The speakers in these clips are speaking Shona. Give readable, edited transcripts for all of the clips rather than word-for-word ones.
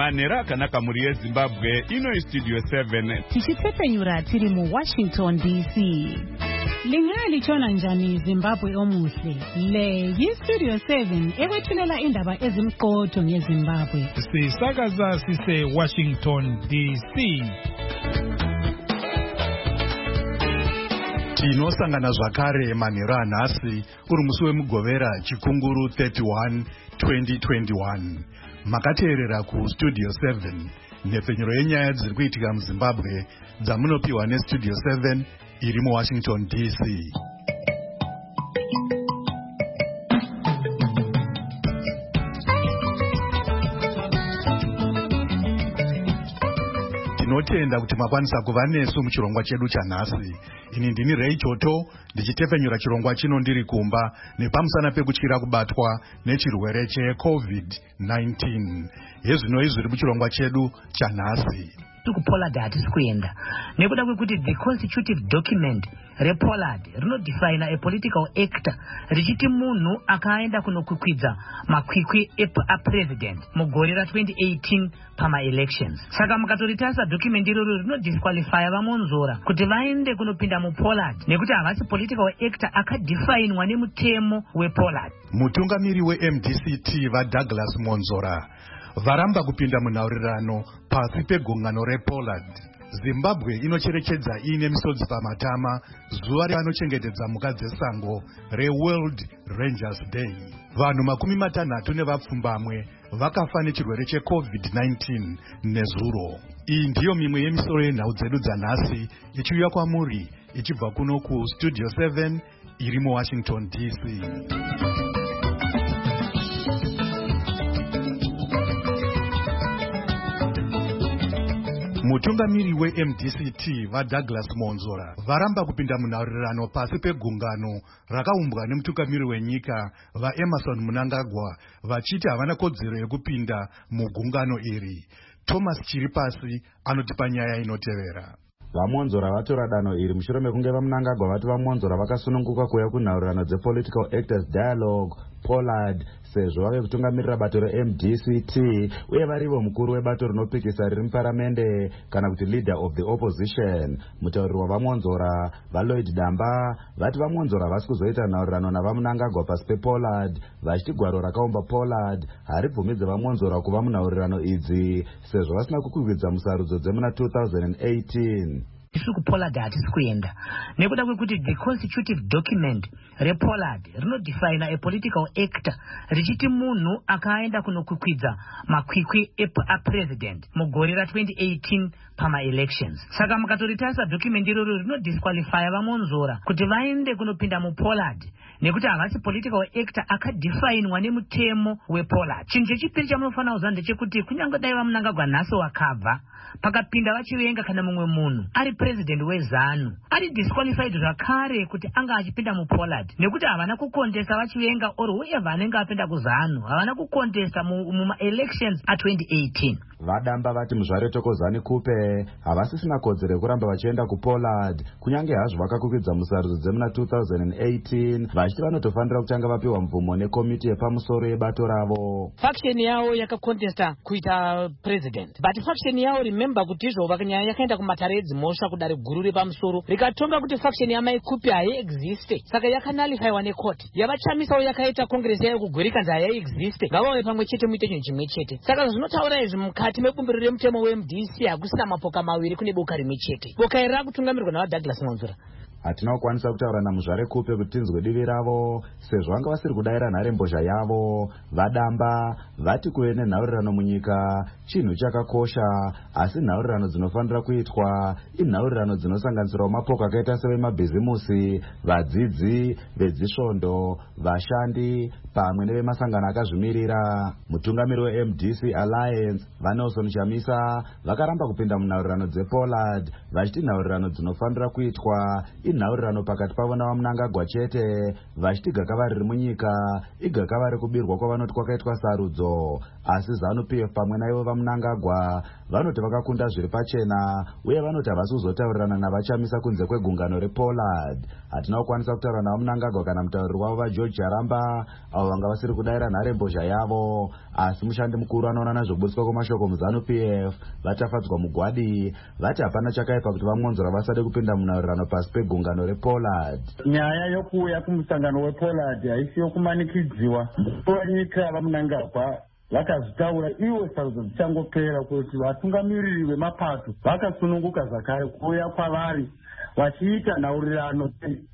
manhero akanaka mhuri yezimbabwe. Ino istudio 7 tichitepfenyura tiri muWashington DC. Lingalichona njani Zimbabwe omuhle? Le yistudio 7 ekwethulela indaba ezimqotho ngeZimbabwe. Sisakaza sise Washington DC. Tinosangana zvakare manhero anhasi uri musi wemugovera chikunguru 31 2021. Makateerera kustudio 7 nhepfenyuro yenyaya dziri kuitika muZimbabwe dzamunopiwa nestudio 7 iri muWashington DC. Tinotenda kuti makwanisa kuva nesu muchirongwa chedu chanhasi. Ini ndini Ray Choto ndichitepfenyura chirongwa chino ndiri kumba nepamusana pekutyira kubatwa nechirwere cheCovid-19. Hezvino izviri muchirongwa chedu chanhasi. Pollard hatisi kuenda nekuda kwekuti the constitutive document rePollard rinodefine a political actor richiti munhu akaenda kunokwikwidza makwikwi apresident mugore ra2018 pamaelections. Saka mukatoritarisa document iroro rinodisqualifya vamonzora kuti vaende kunopinda muPollard nekuti havasi political actor akadefinwa nemutemo wePollard. Mutungamiri weMDCT vaDouglas Monzora varamba kupinda munhaurirano pasi pegungano rePollard. Zimbabwe inocherechedza iine misodzi pamatama zuva revanochengetedza mhuka dzesango reWorld Rangers Day. Vanhu 60 vakafa nechirwere cheCovid-19 nezuro. Iyi ndiyo mimwe yemisoro yenhau dzedu dzanhasi ichiuya kwamuri ichibva kuno kustudio 7 iri muWashington DC. Mutungamiri weMDCT vaDouglas Monzora varamba kupinda munhaurirano pasi pegungano rakaumbwa nemutungamiri wenyika vaEmerson Mnangagwa vachiti havana kodzero yekupinda mugungano iri. Thomas Chiripasi anotipa nyaya inotevera. Vamonzora vatora danho iri mushure mekunge vaMnangagwa vati vamonzora vakasununguka kuuya kunhaurirano dzePolitical Actors Dialogue Pollard sezvo vave kutungamirira bato reMDCT uye varivo mukuru webato rinopikisa riri muparamende kana kuti leader of the opposition. Mutauriri wavamonzora vaLloyd Damba vati vamonzora vasi kuzoita nhaurirano navaMnangagwa pasi pePollard vachiti gwaro rakaumba Pollard haribvumidze vamonzora kuva munhaurirano idzi sezvo vasina kukwikwidza musarudzo dzemuna 2018. Pollard hatisi kuenda nekuda kwekuti the constitutive document rePollard rinodefine a political actor richiti munhu akaenda kunokwikwidza makwikwi apresident mugore ra2018 pamaelections. Saka mukatoritarisa document iroro rinodisqualifya vamonzora kuti vaende kunopinda muPollard nekuti havasi political actor akadefinwa nemutemo wePollard. Chinhu chechipiri chamunofanira kuziva ndechekuti kunyange dai vaMnangagwa nhasi wakabva pakapinda vachivenga kana mumwe munhu ari president weZanu ari disqualified zvakare kuti anga achipinda muPollard nekuti havana kukontesta vachivenga or whoever anenge apinda kuZanu havana kukontesta mumaelections a2018. Vadamba vati muzvare Tokozani Kupe havasisina kodzero yekuramba vachienda kuPollard kunyange hazvo vakakwikidza musarudzo dzemuna 2018 vachiti vanotofanira kutanga vapiwa mvumo nekomiti yepamusoro yebato ravo. Faction yavo yakakontesta kuita president but faction yavo remember kuti izvo vakanyanya yakaenda kumatare edzimhosva kudare guru repamusoro rikatonga kuti faction yamai Kupe haiexiste saka yakanalifaiwa nekoti yavachamisawo yakaita kongresi yayo kugwerikanza haiexiste ngavave pamwe chete muite chinhu chimwe chete. Saka zvinotaura izvi mukati mebumbiro remutemo weMDC hakusina mapoka maviri kune boka rimwe chete. Boka iri rakutungamirwa navaDouglas Monzora. Hatina kukwanisa kutaura namuzvare Kupe kuti tinzwe divi ravo sezvo vanga vasiri kudayira nharembozha yavo. Vadamba vati kuve nenhaurirano munyika chinhu chakakosha asi nhaurirano dzinofanira kuitwa inhaurirano dzinosanganisirawo mapoka akaita sevemabhizimusi, vadzidzi, vedzisvondo, vashandi pamwe nevemasangano akazvimirira. Mutungamiri weMDC Alliance vaNelson Chamisa vakaramba kupinda munhaurirano dzePollard vachiti nhaurirano dzinofanira kuitwa inhaurirano pakati pavo navaMnangagwa chete vachiti gakava riri munyika igakava rekubirwa kwavanoti kwakaitwa sarudzo asi ZANU-PF pamwe naivo vaMnangagwa vanoti vakakunda zviri pachena uye vanoti havasi kuzotaurirana navachamisa kunze kwegungano rePollard. Hatina kukwanisa kutaura navo Mnangagwa kana mutauriri wavo vaGeorge Charamba avo vanga vasiri kudayira nharembozha yavo, asi mushandi mukuru anoona nezvoburiswa kwemashoko muZANU-PF vatafadzwa mugwadi vati hapana chakaipa kuti vamwonzora vasade kupinda munaurirano pasi pegungano rePollard. Nyaya yokuuya kumusangano wePollard haisi yokumanikidziwa. Nyika vaMnangagwa vakazvitaura iwo sarudzo dzichangopera kuti vatungamiriri vemapato vakasununguka zvakare kuuya kwavari vachiita nhaurirano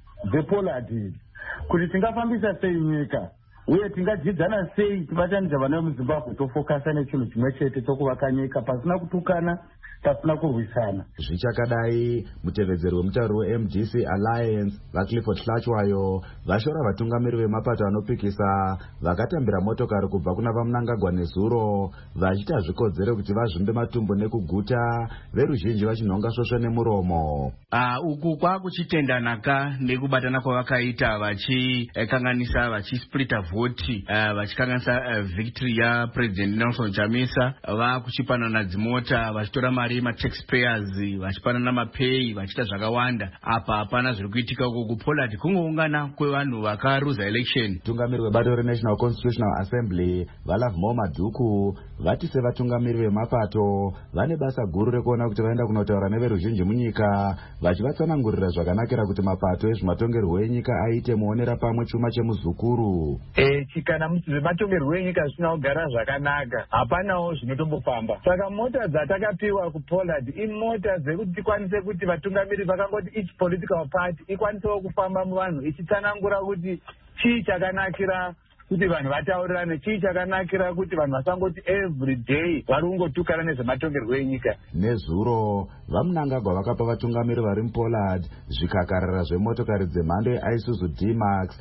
dzePollard kuti tingafambisa sei nyika uye tingadzidzana sei tibatanidza vana vemuZimbabwe tofokasa nechinhu chimwe chete chokuvaka nyika pasina kutukana pasina kurwisana. Zvichakadai mutevedzeri wemutauri weMDC Alliance vaClifford Hlatswayo vashora vatungamiriri vemapato anopikisa vakatambira motokari kubva kuna vaMnangagwa nezuro vachita zvikodzero kuti vazvimbe matumbu nekuguta veruzhinji vachinhonga svosve nemuromo. Uku kwakuchitendanaka nekubatana kwavakaita vachikanganisa vachisplita vhoti vachikanganisa victory yaPresident Nelson Chamisa vakuchipanana dzimota vachitora mari taxpayers vachipanana mapay vachiita zvakawanda. Apa hapana zviri kuitika uko kuPollard kungoungana kwevanhu vakaruza election. Tungamiriri webato reNational Constitutional Assembly vaLovemore Madhuku vati sevatungamiriri vemapato vane basa guru rekuona kuti vaenda kunotaura neveruzhinji munyika vachivatsanangurira zvakanakira kuti mapato ezvematongerwo enyika aite muonera pamwe chuma chemuzukuru. Kana zvematongerwo enyika zvisina kugara zvakanaka hapanawo zvinotombofamba. Saka mota dzatakapiwa kuPollard imota dzekuti tikwanise kuti vatungamiriri vakangoti each political party ikwanisewo kufamba muvanhu ichitsanangura kuti chii chakanakira kuti vanhu vataurirane, chii chakanakira kuti vanhu vasangoti every day vari kungotukana nezvematongerwo enyika. Nezuro vaMnangagwa vakapa vatungamiriri vari muPollard zvikakarara zvemotokari dzemhando yeIsuzu D-Max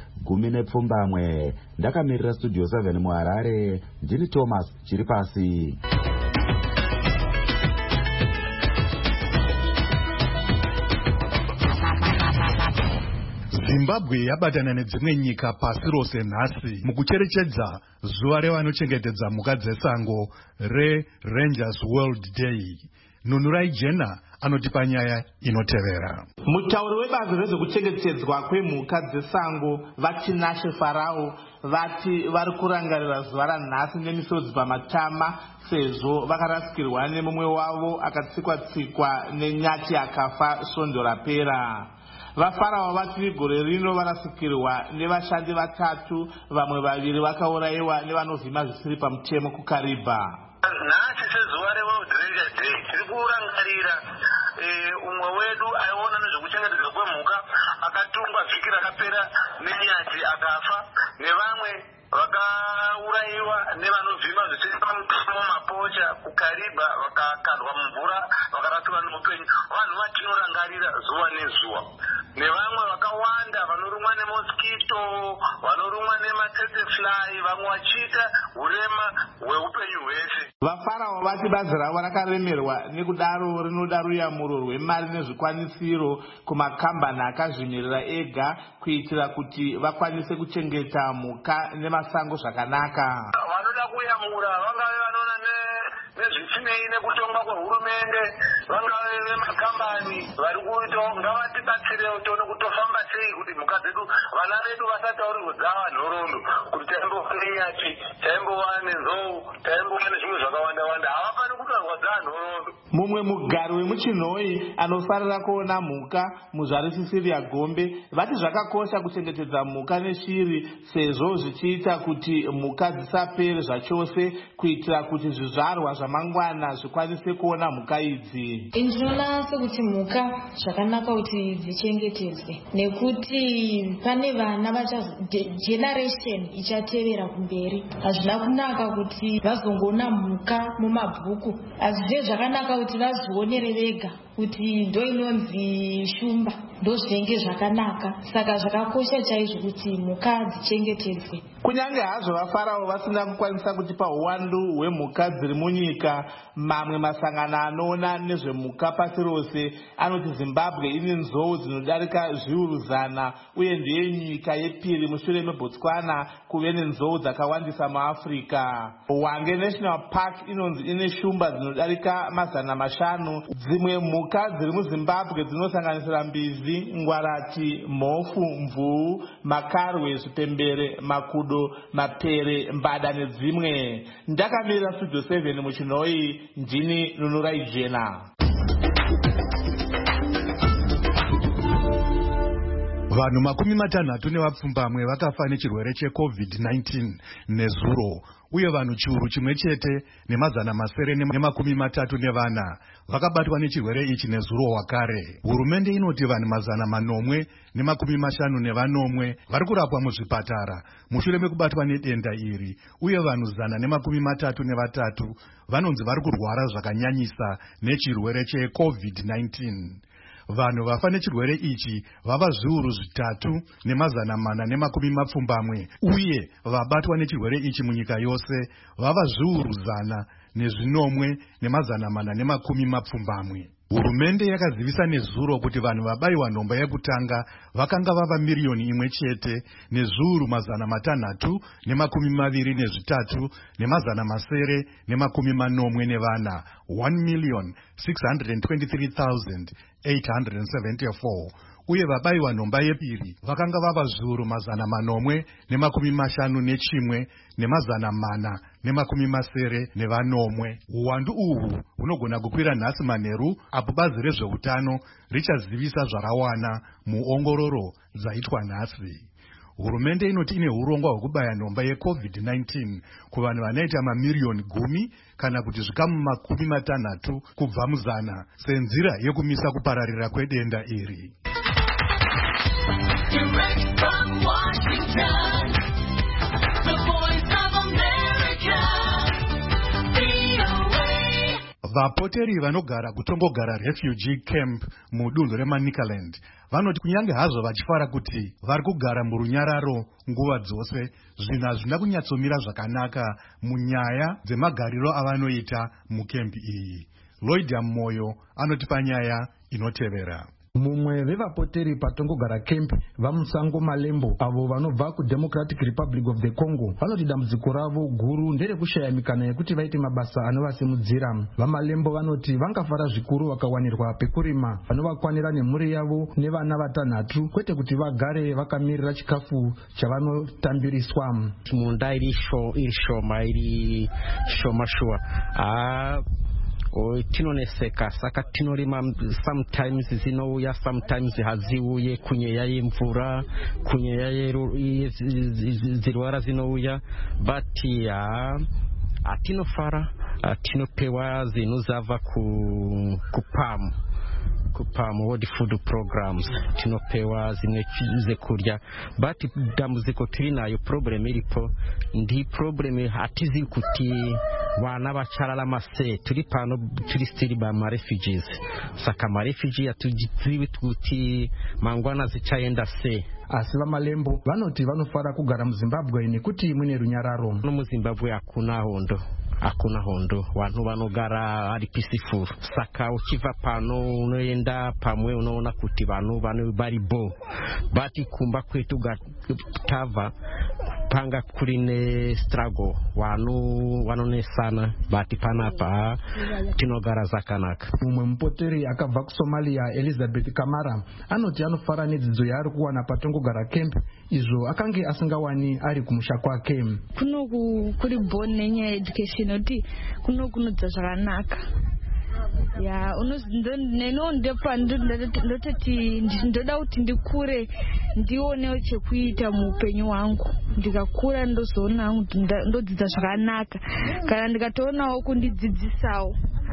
10 ndakamirira Studio 7 muHarare ndini Thomas Chiripasi. Zimbabwe yabatana nedzimwe nyika pasi rose nhasi mukucherechedza zuva revanochengetedza mhuka dzesango reRangers World Day. Nunurai Jena anotipa nyaya inotevera. Mutauri webazi rezvekuchengetedzwa kwemhuka dzesango vaTinashe Farao vati vari kurangarira zuva ranhasi nemisodzi pamatama sezvo vakarasikirwa nemumwe wavo akatsikwa-tsikwa nenyati akafa svondo rapera. VaFarao vati gore rino varasikirwa nevashandi 3, vamwe 2 vakaurayiwa nevanovhima zvisiri pamutemo kuKariba. Nhasi sezuva reWorld Ranger Day tiri kurangarira umwe wedu aiona nezvekuchengetedzwa kwemhuka akatungwa vhiki rakapera nenyati akafa, nevamwe vakaurayiwa nevanovhima zvisiri pamutemo mapocha kuKariba vakakandwa mumvura vakarasirwa neupenyu. Vanhu vatinorangarira zuva nezuva. Nevamwe vakawanda vanorumwa nemoskito, vanorumwa nematsetsefly, vamwe vachiita urema hweupenyu hwese. VaFarao vati bazi ravo rakaremerwa nekudaro rinoda ruyamuro rwemari nezvikwanisiro kumakambani akazvimirira ega kuitira kuti vakwanise kuchengeta mhuka nemasango zvakanaka. Vanoda kuyamura vangave vanoona nezvisinei nekutongwa kwehurumende, vangave vemakambani vari kuitawo ngavatibatsirewo tione kutofamba sei kuti mhuka dzedu, vana vedu vasataurirwe dzava nhoroondo kuti taimbowa nenyati, taimbowa nenzou, taimbowa nezvimwe zvakawanda-wanda. Havafani kutorwa dzava nhoroondo. Mumwe mugari wemuChinhoi anofarira kuona mhuka muZvarisisiri yaGombe vati zvakakosha kuchengetedza mhuka neshiri sezvo zvichiita kuti mhuka dzisapere zvachose kuitira kuti zvizvarwa zvamangwana zvikwanise kuona mhuka idzi. Ndinoona sekuti mhuka zvakanaka kuti dzichengetedzwe nekuti pane vana generation ichatevera kumberi. Hazvina kunaka kuti vazongoona mhuka mumabhuku, asi zvakanaka kuti vazvionere vega kuti ndo inonzi shumba ndozvinenge zvakanaka. Saka zvakakosha chaizvo kuti mhuka dzichengetedzwe. Kunyange hazvo vaFarao vasina kukwanisa kutipa uwandu hwemhuka dziri munyika, mamwe masangano anoona nezvemhuka pasi rose anoti Zimbabwe ine nzou dzinodarika zviuru 100 uye ndiye nyika yepiri mushure meBotswana kuve nenzou dzakawandisa muAfrica. Hwange National Park inonzi ine shumba dzinodarika 500. Dzimwe mhuka dziri muZimbabwe dzinosanganisira mbizi, ngwarati, mhofu, mvuu, makarwe, zvipembere, makudo, mapere, mbada nedzimwe. Ndakamirira Studio 7 muChinoi, ndini Nunurai Jena. Vanhu 60 nevapfumbamwe vakafa nechirwere cheCovid-19 nezuro, uye vanhu chiuru chimwe chete ne934 vakabatwa nechirwere ichi nezuro wakare. Hurumende inoti vanhu 554 vari kurapwa muzvipatara mushure mekubatwa nedenda iri, uye vanhu 133 vanonzi vari kurwara zvakanyanyisa nechirwere cheCovid-19. Vanhu vafa nechirwere ichi vava zviuru 3,470, uye vabatwa nechirwere ichi munyika yose vava zviuru 100,470. Hurumende yakazivisa nezuro kuti vanhu vabayiwa nhomba yekutanga vakanga vava miriyoni 1 chete nezviuru 383,984, 1,623,874, uye vabayiwa nhomba yepiri vakanga vava zviuru 451,490. Uwandu uhwu hunogona kukwira nhasi manheru apo bazi rezveutano richazivisa zvarawana muongororo dzaitwa nhasi. Hurumende inoti ine urongwa hwekubaya nhomba yeCovid-19 kuvanhu vanoita mamiriyoni 10 kana kuti zvikamu 60 kubva mu100 senzira yekumisa kupararira kwedenda iri. Direct from Washington, the Voice of America, VOA. Vapoteri vanogara kutongogara refugee camp mudunhu reManicaland vanoti kunyange hazvo vachifara kuti vari kugara murunyararo nguva dzose, zvinhu hazvina kunyatsomira zvakanaka munyaya dzemagariro avanoita mukempi iyi. Lloyd Moyo anotipa nyaya inotevera. Mumwe vevapoteri patongogara camp vamusango Malembo avo vanobva kuDemocratic Republic of the Congo vanoti dambudziko ravo guru nderekushaya mikana yekuti vaite mabasa anovasimudzira. VaMalembo vanoti vangafara zvikuru vakawanirwa pekurima vanovakwanira nemhuri yavo nevana 3, kwete kuti vagare vakamirira chikafu chavanotambiriswa. Munda iri shoma shuwa. Tinoneseka saka tinorima, sometimes zinouya, sometimes haziuye, kunyeya yemvura, kunyeya zirwara zinouya, but atinofara, tinopewa zvinhu zabva kuPAM World Food Programs, tinopewa zimwe zekurya, but dambudziko tirinayo, problem iripo ndi problem hatizivi kuti vana vachararama sei. Turi pano turi still bamarefugees, saka marefugee hatizivi kuti mangwana zichaenda sei. Asi VaMalembo vanoti vanofara kugara muZimbabwe nekuti mune runyararo. MuZimbabwe hakuna hondo, vanhu vanogara vari peaceful. Saka uchibva pano unoenda pamwe unoona kuti vanhu vari bo, but kumba kwetu tabva panga kuri nestruggle, vanhu vanonesana, but panapa tinogara zvakanaka. Mumwe mupoteri akabva kuSomalia, Elizabeth Kamara, anoti anofara nedzidzo yaari kuwana patongogara camp izvo akange asingawani ari kumusha kwake. Kunoku kuri born nenyaya education oti kunokunodza zvakanaka. Ya ndepa ndototi ndoda kuti ndikure ndionewo chekuita muupenyu wangu. Ndikakura ndozoona ndodzidza zvakanaka, kana ndikatoonawo kundidzidzisawo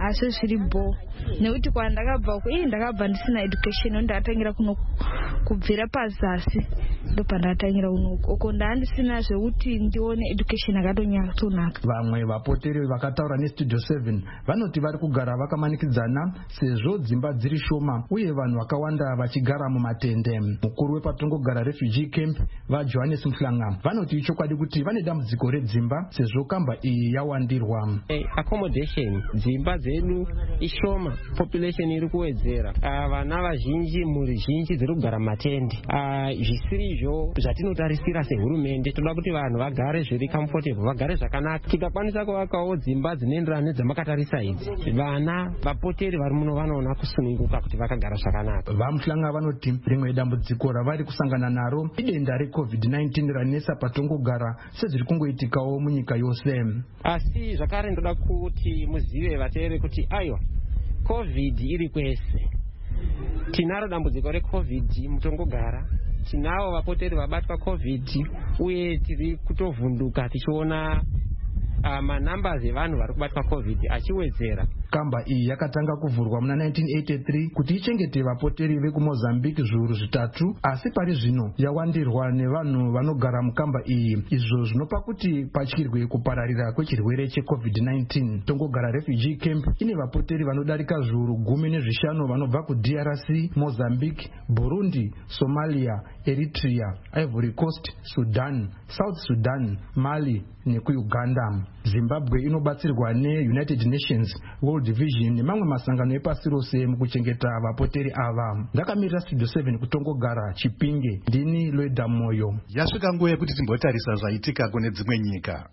asi zviri bo nekuti kwandakabva ndakabva ndisina education ndatangira kuno kubvira pazasi ndopandataingira uko ndandisina zvekuti ndione education akatonyatsonaka. Vamwe vapoteri vakataura nestudio 7 vanoti vari kugara vakamanikidzana sezvo dzimba dziri shoma uye vanhu vakawanda vachigara mumatende. Mukuru wepatongogara refugee camp vaJohannes Mhlanga vanoti ichokwadi kuti vane dambudziko redzimba sezvo kamba iyi yawandirwa. Accommodation dzimba dzedu ishoma, population iri kuwedzera, vana vazhinji mhuri zhinji dziri kugara matende. Zvisiri izvo zvatinotarisira sehurumende, toda kuti vanhu vagare zviri comfortable, vagare zvakanaka. Tikakwanisa kuvakawo dzimba dzinoenderana nedzamakatarisa idzi, vana vapoteri vari muno vanoona kusununguka kuti vakagara zvakanaka. VaMhlanga vanoti rimwe dambudziko ravari kusangana naro idenda reCovid-19 ranesa patongogara sezviri kungoitikawo munyika yose. Asi zvakare ndoda kuti muzive vateere kuti aiwa COVID iri kwese. Tinaro dambudziko reCovid mutongogara, tinavo vapoteri vabatwa COVID uye tiri kutovhunduka tichiona manambers evanhu vari kubatwa COVID achiwedzera. Kamba iyi yakatanga kuvhurwa muna 1983 kuti ichengete vapoteri vekuMozambique zviuru zvitatu, asi pari zvino yawandirwa nevanhu vanogara mukamba iyi, izvo zvinopa kuti patyirwe kupararira kwechirwere cheCovid-19. Tongogara refugee camp ine vapoteri vanodarika zviuru 15 vanobva kuDRC, Mozambique, Burundi, Somalia, Eritrea, Ivory Coast, Sudan, South Sudan, Mali nekuUganda. Zimbabwe inobatsirwa neUnited Nations, World Vision nemamwe masangano epasi rose mukuchengeta vapoteri ava. Ndakamirira Studio 7 kutongogara Chipinge, ndini Lweda Moyo. Yasvika nguva yekuti timbotarisa zvaitika kune dzimwe nyika.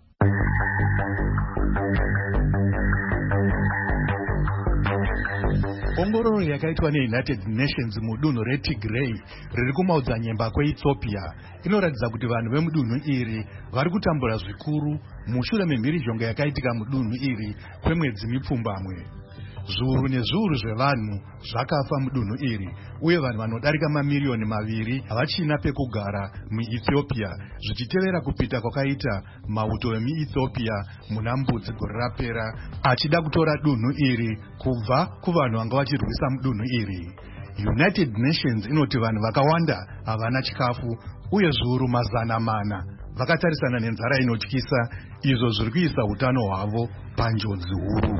Ongororo yakaitwa neUnited Nations mudunhu reTigray riri kumaodzanyemba kweEthiopia inoratidza kuti vanhu vemudunhu iri vari kutambura zvikuru mushure memhirizhonga yakaitika mudunhu iri kwemwedzi mipfumbamwe. Zviuru nezviuru zvevanhu zvakafa mudunhu iri uye vanhu vanodarika mamiliyoni 2 havachina pekugara muEthiopia, zvichitevera kupita kwakaita mauto emuEthiopia muna mbudzi gore rapera achida kutora dunhu iri kubva kuvanhu vanga vachirwisa mudunhu iri. United Nations inoti vanhu vakawanda havana chikafu uye zviuru 400 vakatarisana nenzara inotyisa, izvo zviri kuisa utano hwavo panjodzi huru.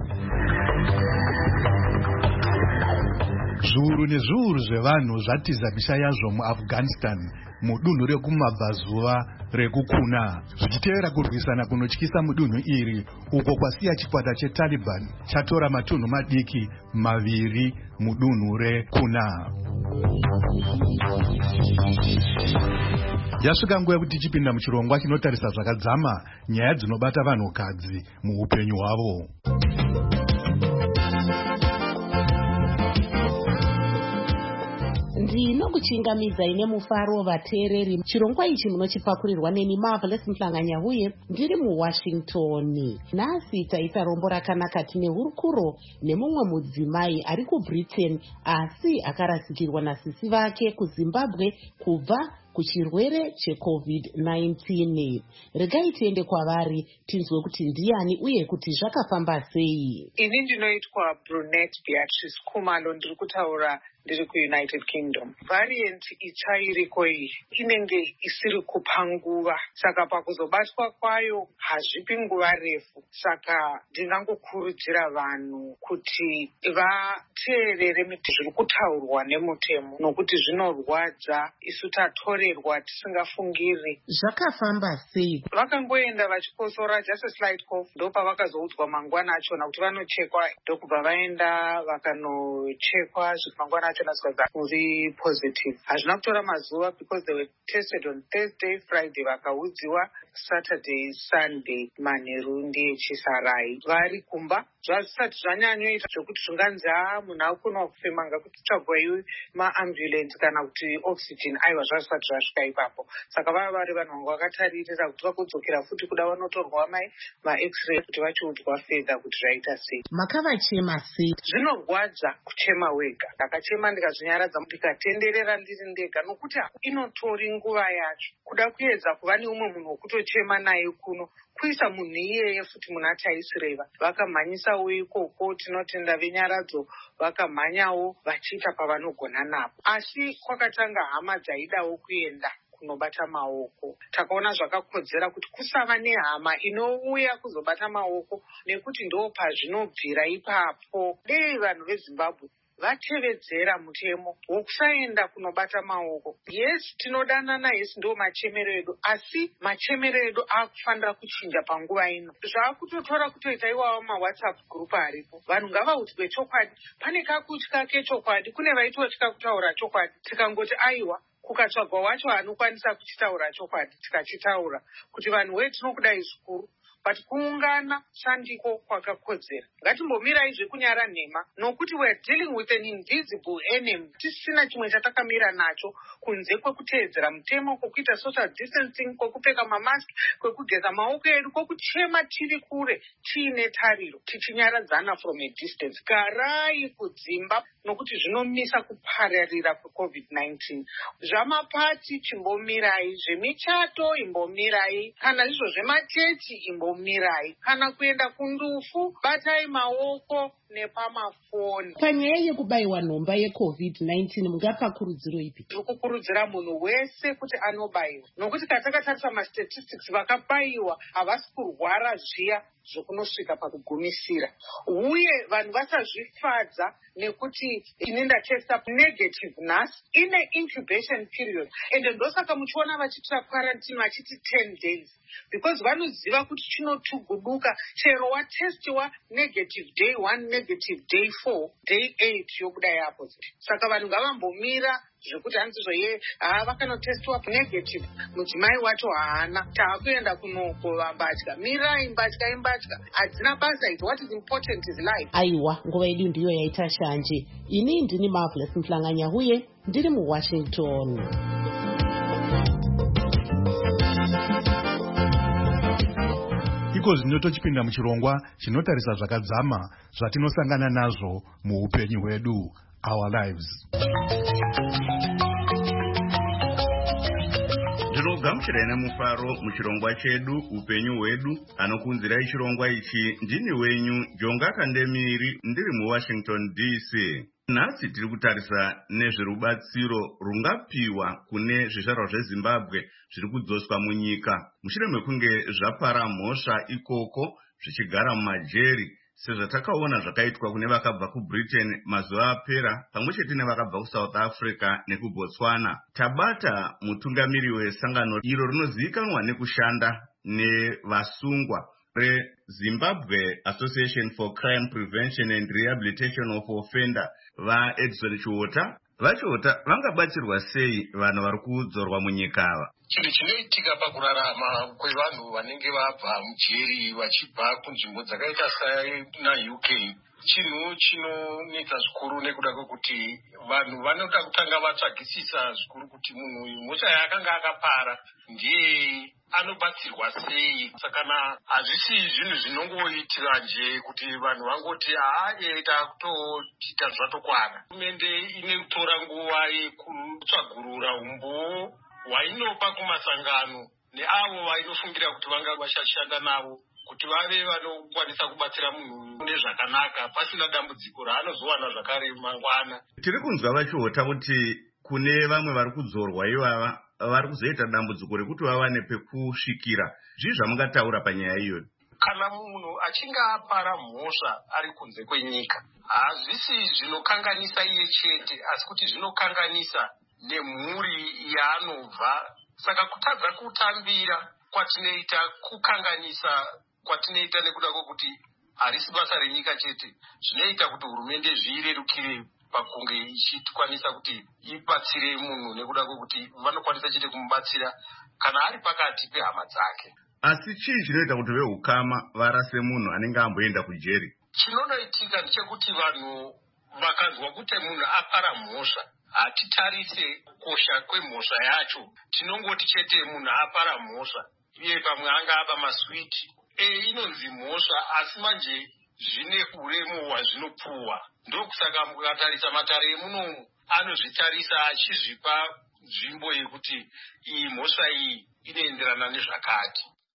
Zviuru nezviuru zvevanhu zvatiza misha yazvo muAfghanistan mudunhu rekumabvazuva rekukuna, zvichitevera kurwisana kunotyisa mudunhu iri uko kwasiya chikwata cheTaliban chatora matunhu madiki 2 mudunhu rekuna. Yasvika nguva yekuti tichipinda muchirongwa chinotarisa zvakadzama nyaya dzinobata vanhukadzi muupenyu hwavo. ndinokuchingamidza ine mufaro vateereri. Chirongwa ichi munochipakurirwa neni Marvelous Mhlanga uye ndiri muWashington. Nhasi taita rombo rakanaka tine hurukuro nemumwe mudzimai ari kuBritain asi akarasikirwa nasisi vake kuZimbabwe kubva kuchirwere cheCovid-19. Regai tiende kwavari tinzwe kuti ndiani uye kuti zvakafamba sei. Ini ndinoitwa Brunette Beatrice Kumalo, ndiri kutaura ndiri kuUnited Kingdom. Variant itsva iriko iyi inenge isiri kupa nguva, saka pakuzobatwa kwayo hazvipi nguva refu. Saka ndingangokurudzira vanhu kuti vateerere zviri kutaurwa nemutemo nokuti zvinorwadza, isu tatorerwa tisingafungiri. Zvakafamba sei? Vakangoenda vachikosora just a slight cough, ndopavakazoudzwa mangwana achona kuti vanochekwa, ndokubva vaenda vakanochekwa mangwana achona zvikabva uri positive. Hazvina kutora mazuva because they were tested on Thursday, Friday vakaudziwa Saturday, Sunday manheru ndeyechisarai. Vari kumba zvazvisati zvanyanyoita zvokuti zvinganzi munhu akukona kufema ngakuti tsvagwai maambulance kana kuti oxygen, aiwa zvazvisati zvasvika ipapo. Saka vava vari vanhu vanga vakataririra kuti vakudzokera futi kuda vanotorwa max-ray kuti vachiudzwa fedha kuti zvaita sei. Makavachema sei? Zvinorwadza kuchema wega. Ndakachema ndikazvinyaradza ndikatenderera ndiri ndega nokuti inotori nguva yacho. Kuda kuedza kuva neumwe munhu wokutochema naye kuno kuisa munhu iyeye futi muna taisireva vakamhanyisawo ikoko. Tinotenda venyaradzo vakamhanyawo vachiita pavanogona napo, asi kwakatanga hama dzaidawo kuenda kunobata maoko. Takaona zvakakodzera kuti kusava nehama inouya kuzobata maoko, nekuti ndo pazvinobvira ipapo. Dei vanhu veZimbabwe vatevedzera mutemo wokusaenda kunobata maoko. Yes, tinodanana, yes, ndo machemero edu, asi machemero edu akufanira kuchinja panguva ino. Zvaakutotora kutoita iwawo maWhatsApp group aripo. Vanhu ngavaudzwe chokwadi. Pane kakutya kechokwadi, kune vaitotya kutaura chokwadi. Tikangoti aiwa, kukatsvagwa wacho anokwanisa kuchitaura chokwadi, tikachitaura kuti vanhu wedu tinokudai zvikuru. But kuungana shandiko kwakakodzera. Ngatimbomirai zvekunyara nhema, nokuti we are dealing with an invisible enemy. Tisina chimwe chatakamira nacho kunze kwekuteedzera mutemo, kwokuita social distancing, kwokupfeka mamask, kwekugeza maoko edu, kwokuchema tiri kure tiine tariro, tichinyaradzana from a distance. Garai kudzimba, nokuti zvinomisa kupararira kweCovid-19. Zvamapati chimbomirai, zvemichato imbomirai, kana izvo zvemachechi imbomirai, kana kuenda kundufu batai maoko nepamafoni. Panyaya yekubayiwa nhomba yeCovid-19 mungapa kurudziro ipi? Tikukurudzira munhu wese kuti anobayiwa, nokuti katakatarisa mastatistics vakabayiwa havasi kurwara zviya zvokunosvika pakugumisira, uye vanhu vasazvifadza nekuti ini ndatesta negative nhasi ine incubation period, ende ndosaka muchiona vachiitira quarantine vachiti 10 days, because vanoziva kuti chinotuguduka chero watestiwa negative day 1, negative day 4, day 8 yobuda yapositive. Saka vanhu ngavambomira zvekuti hanzizvo ye vakanotestiwa negative mudzimai wacho haana, taakuenda kunokova mbatya. Mirai, mbatya imbatya, hadzina basa iti. What is important is life. Aiwa, nguva yedu ndiyo yaita shanje. Ini ndini Marvelous Mhlanga-Nyahuye, ndiri muWashington. Iko zvino tochipinda muchirongwa chinotarisa zvakadzama zvatinosangana nazvo muupenyu hwedu, our lives. Ndinogamuchirai nemufaro muchirongwa chedu upenyu hwedu. Anokunzirai chirongwa ichi ndini wenyu Jonga Kandemiri, ndiri muWashington DC. Nhasi tiri kutarisa nezverubatsiro rungapiwa kune zvizvarwa zveZimbabwe zviri kudzoswa munyika mushure mekunge zvapara mhosva ikoko zvichigara mumajeri, sezvatakaona zvakaitwa kune vakabva kuBritain mazuva apera, pamwe chete nevakabva kuSouth Africa nekuBotswana. Tabata mutungamiri wesangano iro rinozivikanwa nekushanda nevasungwa reZimbabwe Association for Crime Prevention and Rehabilitation of Offender, vaEdison Chiota. Vachiota vangabatsirwa sei vanhu vari kudzorwa munyika ava? Chinhu chinoitika pakurarama kwevanhu vanenge vabva mujeri vachibva kunzvimbo dzakaita naUK chinhu chinonetsa zvikuru, nekuda kwekuti vanhu vanoda kutanga vatsvagisisa zvikuru kuti munhu uyu mhosva yaakanga akapara ndiye anobatsirwa sei. Sakana hazvisi zvinhu zvinongoitira nje kuti vanhu vangoti takutoita zvatokwana. Hurumende inotora nguva yekutsvagurura umboo hwainopa kumasangano neavo vainofungira kuti vanga vachashanda navo kuti vave vanokwanisa kubatsira munhu nezvakanaka pasina dambudziko raanozowana zvakare mangwana. Tiri kunzwa vachiota kuti kune vamwe vari kudzorwa ivava vari kuzoita dambudziko rekuti vawane pekusvikira. Zvii zvamungataura panyaya iyoyo? Kana munhu achinge apara mhosva ari kunze kwenyika, hazvisi zvinokanganisa iye chete, asi kuti zvinokanganisa nemhuri yaanobva. Saka kutadza kutambira kwatinoita, kukanganisa kwatinoita nekuda kwokuti harisi basa renyika chete, zvinoita kuti hurumende zviirerukire pakunge ichikwanisa kuti ibatsire munhu, nekuda kwokuti vanokwanisa chete kumubatsira kana ari pakati pehama dzake. Asi chii chinoita kuti vehukama varase munhu anenge amboenda kujeri? Chinonoitika ndechekuti vanhu vakanzwa kuti munhu apara mhosva, hatitarise kukosha kwemhosva yacho, tinongoti chete munhu apara mhosva, iye pamwe anga apa maswiti inonzi mhosva, asi manje zvine uremu hwazvinopuhwa. Ndokusaka mukatarisa matare emunomu anozvitarisa achizvipa nzvimbo yekuti iyi mhosva iyi inoenderana nezvakati.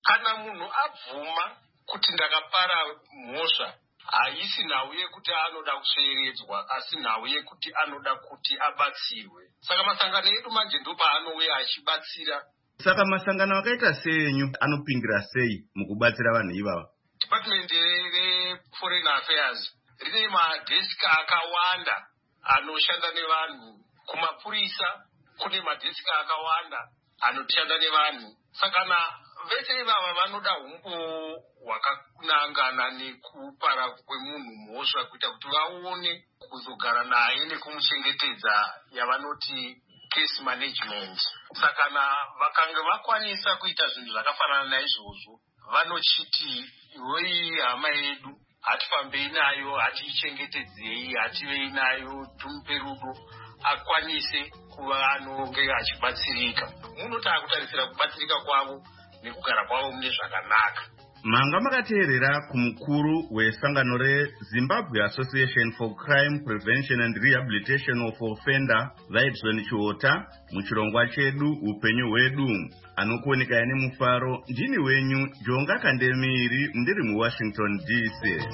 kana munhu abvuma kuti ndakapara mhosva, haisi nhau yekuti anoda kusveredzwa, asi nhau yekuti anoda kuti abatsirwe. Saka masangano edu manje ndo paanouya achibatsira. Saka masangano akaita senyu anopingira sei mukubatsira vanhu ivava? Department reForeign Affairs rine madheski akawanda anoshanda nevanhu. Kumapurisa kune madheski akawanda anoshanda nevanhu. Saka vese ivava vanoda umbo hwakanangana nekupara kwemunhu mhosva kuita kuti vaone kuzogara naye nekumuchengetedza yavanoti case management. Saka vakanga vakwanisa kuita zvinhu zvakafanana naizvozvo, vanochiti iwei hama yedu, hatifambei nayo, hatiichengetedzei, hativei nayo, tumupe rudo akwanise kuva anonge achibatsirika. Munotaka kutarisira kubatsirika kwavo nekugara kwavo mune zvakanaka. Manga makateerera kumukuru wesangano reZimbabwe Association for Crime Prevention and Rehabilitation of Offender Vaidson Chiota muchirongwa chedu upenyu hwedu. Anokuoneka nemufaro ndini wenyu Jonga Kandemiri ndiri muWashington DC.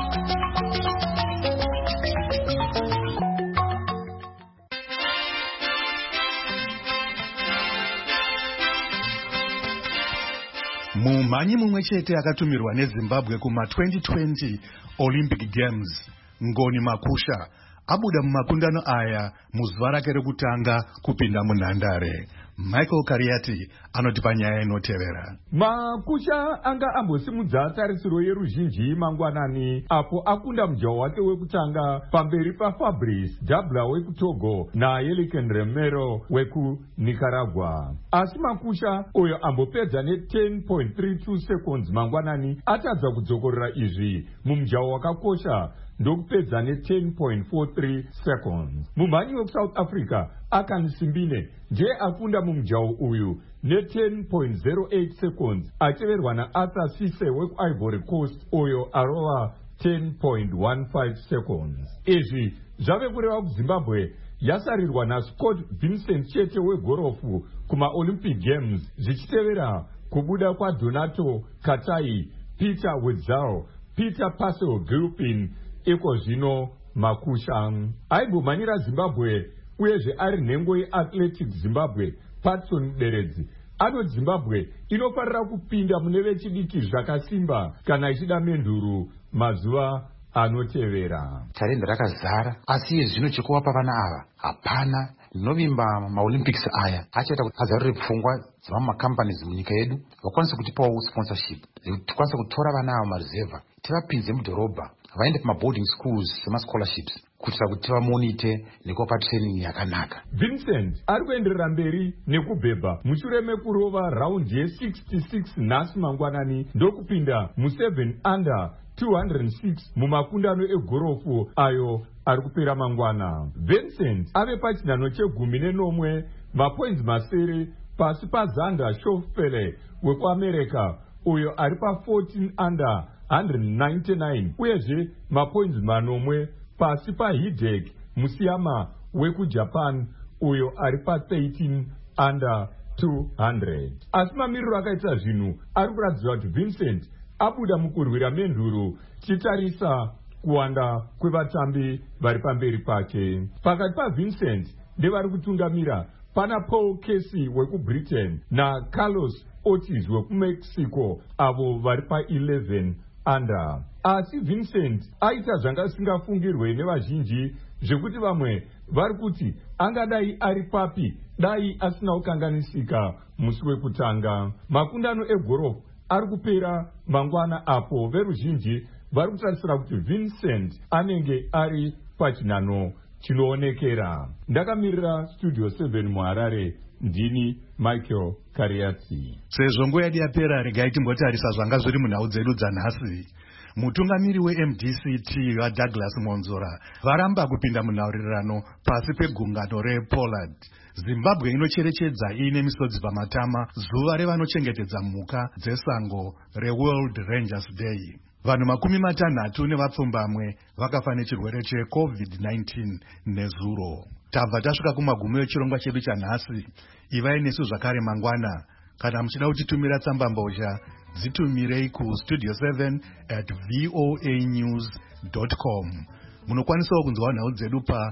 Mumhanyi mumwe chete akatumirwa neZimbabwe kuma 2020 Olympic Games, Ngoni Makusha, abuda mumakundano aya muzuva rake rekutanga kupinda munhandare. Michael Kariati anotipa nyaya inotevera. Makusha anga ambosimudza tarisiro yeruzhinji mangwanani apo akunda mujaho wake wekutanga pamberi paFabrice Dabla wekuTogo naYeliken Remero wekuNicaragua. Asi Makusha uyo ambopedza ne10.32 seconds mangwanani atadza kudzokorera izvi mumujaho wakakosha ndokupedza ne10.43 seconds. Mumhanyi wekusouth Africa Akani Simbine ndiye akunda mumujaho uyu ne10.08 seconds ateverwa naArthur Cisse wekuIvory Coast uyo arova 10.15 seconds. Izvi zvave kureva kuZimbabwe yasarirwa naScott Vincent chete wegorofu kumaOlympic Games zvichitevera kubuda kwaDonato Katai, Peter Wetzel, Peter Pascal Gilpin. Iko zvino Makusha aigomhanyira Zimbabwe uyezve ari nhengo yeAthletic Zimbabwe. Patson Deredzi anoti Zimbabwe inofarira kupinda mune vechidiki zvakasimba kana ichida menduru mazuva anotevera. Talenda rakazara, asi zvino chekuvapa vana ava hapana. Novimba maOlympics aya achaita kuti azarure pfungwa dzevamacompanies munyika yedu vakwanise kutipawo sponsorship, tikwanise kutora vana ava mareserva tivapinze mudhorobha vaende pamaboarding schools semascholarships kuitira kuti tivamonite nekuvapa training yakanaka. Vincent ari kuenderera mberi nekubhebha mushure mekurova raundi ye66 nhasi mangwanani ndokupinda mu7 under 206 mumakundano egorofu ayo ari kupera mangwana. Vincent ave pachinhano che19 mapoints masere pasi paZander Schofele wekuAmerica uyo ari pa14 under 199 uyezve mapoints manomwe pasi paHidek Musiyama wekuJapan uyo ari pa13 under 200. Asi mamiriro akaita zvinhu ari kuratidza kuti Vincent abuda mukurwira menduru chitarisa kuwanda kwevatambi vari pamberi pake. Pakati paVincent nevari kutungamira pana Paul Casey wekuBritain naCarlos Ortiz wekuMexico avo vari pa11 under. Asi Vincent aita zvanga zvisingafungirwe nevazhinji zvekuti vamwe vari kuti angadai ari papi dai asina kukanganisika musi wekutanga. Makundano egorofu ari kupera mangwana apo veruzhinji vari kutarisira kuti Vincent anenge ari pachinhano chinoonekera. Ndakamirira Studio 7 muHarare, ndini Michael Kariati. Sezvo nguva yedu yapera, regai timbotarisa zvanga zviri munhau dzedu dzanhasi. Mutungamiri weMDCT vaDouglas Monzora varamba kupinda munhaurirano pasi pegungano rePollard. Zimbabwe inocherechedza iine misodzi pamatama zuva revanochengetedza mhuka dzesango reWorld Rangers Day. Vanhu 60 nevapfumbamwe vakafa nechirwere cheCovid-19 nezuro. Tabva tasvika kumagumo echirongwa chedu chanhasi. Ivai nesu zvakare mangwana. Kana muchida kutitumira tsamba mbozha, dzitumirei kustudio 7@voanews.com. Munokwanisawo kunzwa nhau dzedu pa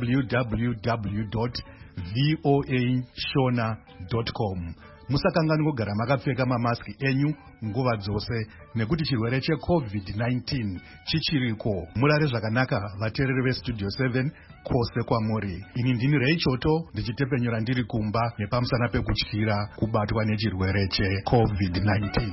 www.voashona.com. Musakanganwe kugara makapfeka mamaski enyu nguva dzose nekuti chirwere cheCovid-19 chichiriko. Murare zvakanaka vateereri vestudio 7 kwose kwamuri. Ini ndini Ray Choto ndichitepenyura ndiri kumba nepamusana pekutyira kubatwa nechirwere cheCovid-19.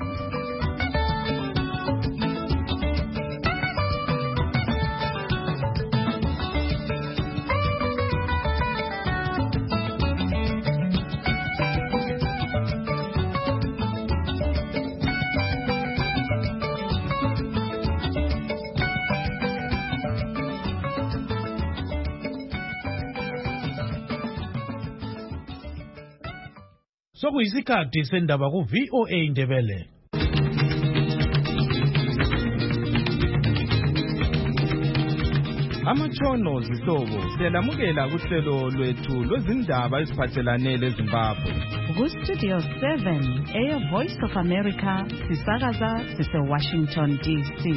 Sokuyisikhathi sendaba ku VOA Ndebele. Amatshono zihlobo siyalamukela kuhlelo lwethu lwezindaba eziphathelane leZimbabwe. Ku-Studio 7 Air Voice of America sisakaza sise-Washington DC.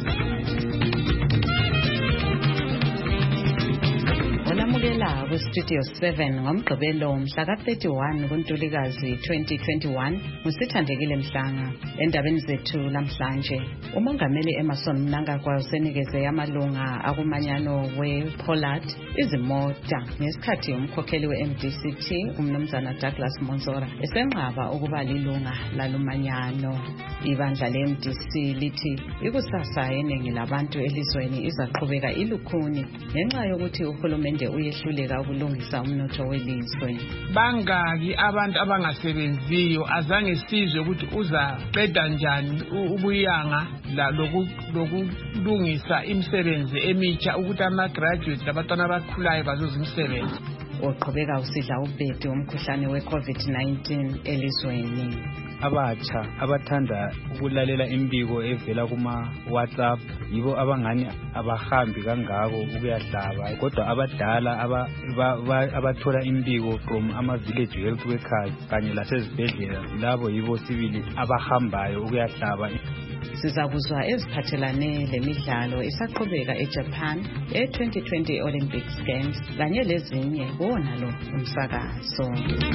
Olamukela ku-Studio 7 ngomgqibelo mhla ka-31 kuNtulikazi 2021 nguSithandekile Mhlanga. Endabeni zethu lamhlanje, uMongameli Emmerson Mnangagwa usenikeze amalunga akumanyano we-Pollard izimota ngesikhathi umkhokheli we-MDCT uMnumzana Douglas Monzora esenqaba ukuba lilunga lalumanyano. Ibandla le-MDC lithi ikusasa yeningi labantu elizweni izaqhubeka ilukhuni ngenxa yokuthi uhulumende uyehluleka ukulungisa umnotho welizwe. Bangaki abantu abangasebenziyo azange sizwe ukuthi uzaqeda njani ubuyanga lokulungisa imisebenzi emitsha ukuthi ama-graduate labantwana abakhulayo bazuza imisebenzi. Oqhubeka usidla ubhedi womkhuhlane we-COVID-19 elizweni. Abatsha abathanda ukulalela imbiko evela kuma-WhatsApp yibo abangani abahambi kangako ukuyahlaba, kodwa abadala abathola imbiko from ama-village health workers kanye lasezibhedlela labo yibo sibili abahambayo ukuyahlaba. Sizakuzwa eziphathelane lemidlalo isaqhubeka eJapan e-2020 Olympics Games kanye lezinye kuwona lo umsakazo.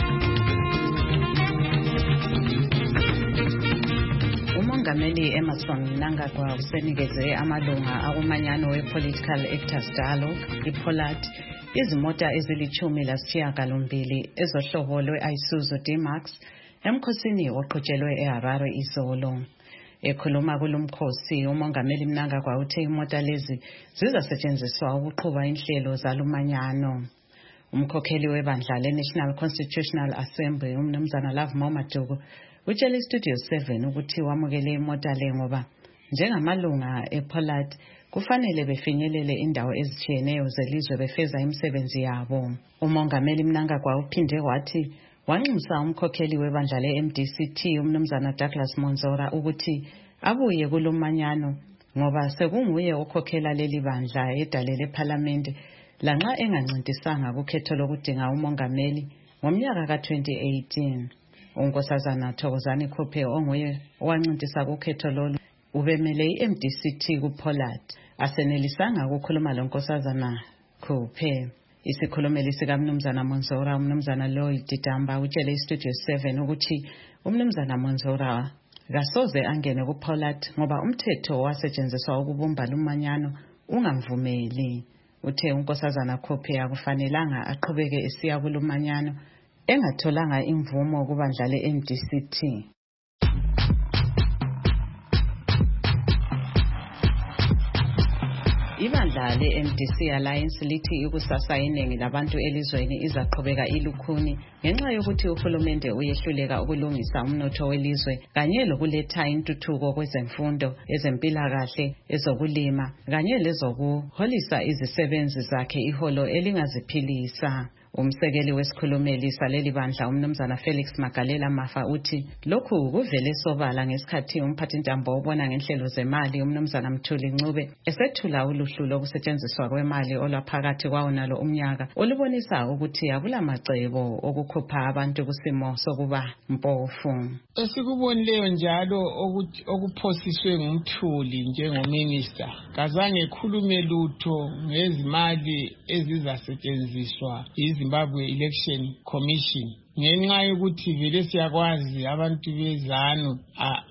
uMongameli Emmerson Mnangagwa usenikeze amalunga akumanyano we-Political Actors Dialogue i-Pollard izimota ezili-12 ezohlobo lwe-Isuzu D-Max emkhosini oqhutshelwe eHarare izolo. Ekhuluma kulomkhosi, uMongameli Mnangagwa uthe imota lezi zizasetshenziswa ukuqhuba inhlelo zalumanyano. Umkhokheli webandla le-National Constitutional Assembly uMnumzana Love Maduku utshele iStudio 7 ukuthi wamukele imota le ngoba njengamalunga ePollard kufanele befinyelele indawo ezitshiyeneyo zelizwe befeza imisebenzi yabo. uMongameli Mnangagwa uphinde wathi wanxusa umkhokheli webandla le-MDCT uMnumzana Douglas Monzora ukuthi abuye kulomanyano ngoba sekunguye okhokhela leli bandla edale leParliament lanxa engancintisanga kukhetho lokudinga umongameli ngomnyaka ka-2018. uNkosazana Thokozani Khuphe onguye owancintisa kukhetho lolu ubemele i-MDCT kuPollard asenelisanga ukukhuluma loNkosazana Khuphe. Isikhulumeli sikaMnumzana Monzora uMnumzana Lloyd Didamba utshele iStudio 7 ukuthi uMnumzana Monzora kasoze angene kuPollard ngoba umthetho wasetshenziswa ukubumba lumanyano ungamvumeli. Uthe uNkosazana Khuphe akufanelanga aqhubeke esiya kulumanyano engatholanga imvumo kubandla le-MDCT. Ibandla le-MDC Alliance lithi ikusasa yeningi labantu elizweni izaqhubeka ilukhuni ngenxa yokuthi uhulumende uyehluleka ukulungisa umnotho welizwe kanye lokuletha intuthuko kwezemfundo, ezempilakahle, ezokulima kanye lezokuholisa izisebenzi zakhe iholo elingaziphilisa. Umsekeli wesikhulumeli saleli bandla umnumzana Felix Magalela Mafa uthi lokhu kuvele sobala ngesikhathi umphathintambo obona ngenhlelo zemali umnumzana Mthuli Ncube esethula uluhlu lokusetshenziswa kwemali olwaphakathi kwawo nalo umnyaka olubonisa ukuthi akulamacebo okukhupha abantu kusimo sokuba mpofu. Esikubonileyo njalo okuphosiswe ngumthuli njengominister kazange ekhulume lutho ngezimali ezizasetshenziswa iZimbabwe Election Commission ngenxa yokuthi vele siyakwazi abantu bezanu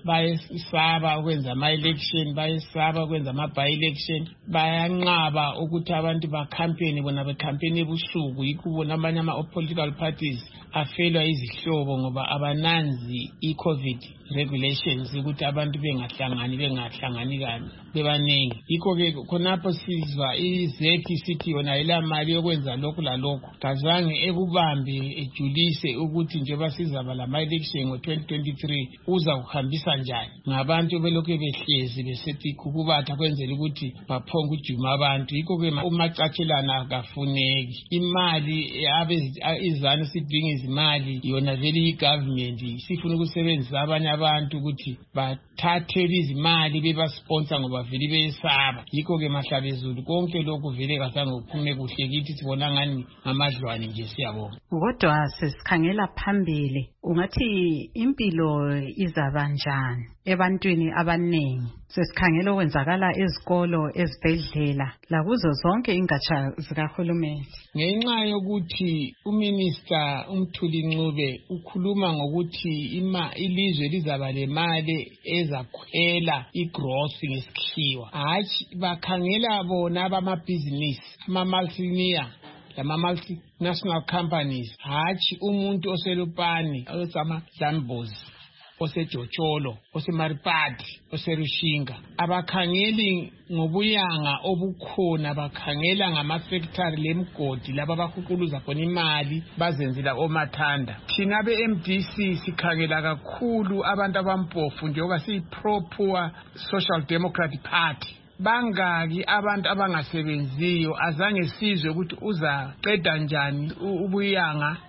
bayesaba ukwenza ama-election, bayesaba ukwenza ama-by-election, bayanqaba ukuthi abantu bakhampeni bona bekhampeni ebusuku. Yikho bona amanye ama-political parties afelwa izihlobo ngoba abananzi i-COVID regulations ukuthi abantu bengahlangani kani bebanengi. Yikho-ke khonapho sizwa iZEC sithi yona ila mali yokwenza lokhu lalokhu kazange ekubambe ejulise ukuthi njengoba sizaba lama-election ngo-2023 uza kuhambisa njani ngabantu belokhu behlezi besethi kukubatha kwenzela ukuthi baphonge ujuma abantu. Yikho-ke umacatshelana akafuneki. Imali izanu sidinga izimali yona vele i-government sifuna ukusebenzisa abanye abantu ukuthi bathathe izimali bebasponsor ngoba vele beyesaba. Yikho-ke Mahlabezulu konke lokhu vele kazange kuphume kuhle kithi sibona ngani ngamadlwane nje siyabonga. Kodwa sesikhangela phambili ungathi impilo izaba njani ebantwini abaningi? Sesikhangela okwenzakala ezikolo, ezibhedlela lakuzo zonke ingatsha zikahulumeni. Ngenxa yokuthi uminister uMthuli Ncube ukhuluma ngokuthi ilizwe lizaba lemali ezakhwela igross ngesikhiwa. Hatshi bakhangela bona abamabhizinisi ama-multinational lama-multinational companies. Hatshi umuntu oselupani osama-Zambozi osejotsholo osemaripati oserushinga. Abakhangeli ngobuyanga obukhona, bakhangela ngama-factory lemgodi laba abahuquluza khona imali bazenzela omathanda. Thina be-MDC sikhangela kakhulu abantu abampofu njengoba siyi-pro-poor Social Democratic Party. Bangaki abantu abangasebenziyo azange sizwe ukuthi uzaqeda njani ubuyanga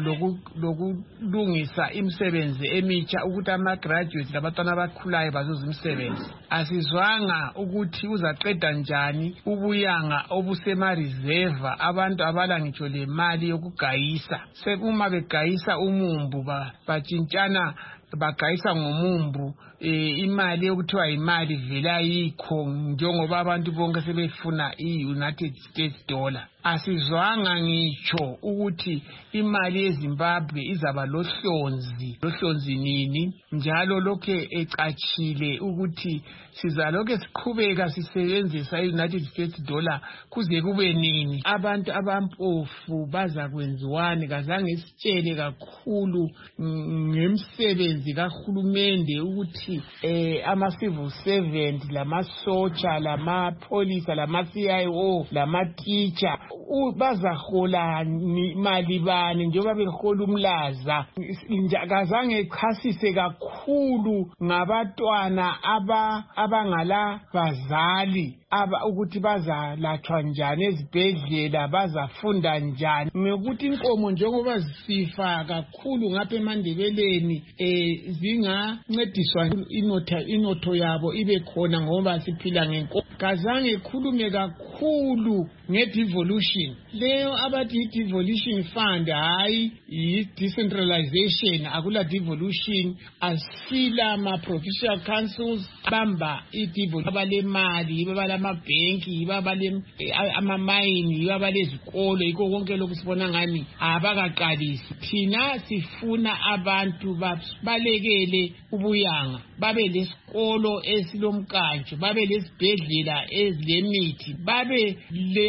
lokulungisa imisebenzi emitsha ukuthi ama-graduates labantwana abakhulayo bazuza imisebenzi. Asizwanga ukuthi uzaqeda njani ubuyanga obusema-reserve abantu abala ngitsho le mali yokugayisa. Uma begayisa umumbu batshintshana bagayisa ngomumbu imali yokuthiwa imali vela yikho njengoba abantu bonke sebefuna i-United States dollar. Asizwanga ngitsho ukuthi imali yeZimbabwe izaba lohlonzi nini njalo lokhe ecatshile ukuthi sizalokhe siqhubeka sisebenzisa i-United States dollar kuze kube nini. Abantu abampofu baza kwenziwani? Kazange sitshele kakhulu ngemsebenzi kahulumende ukuthi ama-civil servant lamasotsha lamapholisa lama-CIO lama-teacher bazahola mali bani njengoba behola umlaza. Kazange echasise kakhulu ngabatwana abangala bazali ukuthi bazalatshwa njani ezibhedlela, bazafunda njani, ngokuthi inkomo njengoba zisifa kakhulu ngapha eMandebeleni zingancediswa inotho yabo ibe khona ngoba siphila ngenkomo. Kazange ekhulume kakhulu nge-devolution leyo abathi i-devolution fund, hayi i-decentralization. Akula devolution, asila ma-provincial councils bamba i-devolution. Abalemali yibo abalamabhenki, yibo amamayini, yibo abalezikolo. Yikho konke lokhu sibona ngani abakaqalisi. Thina sifuna abantu balekele ubuyanga, babe lesikolo esilomkantsho, babe lesibhedlela ezilemithi, babe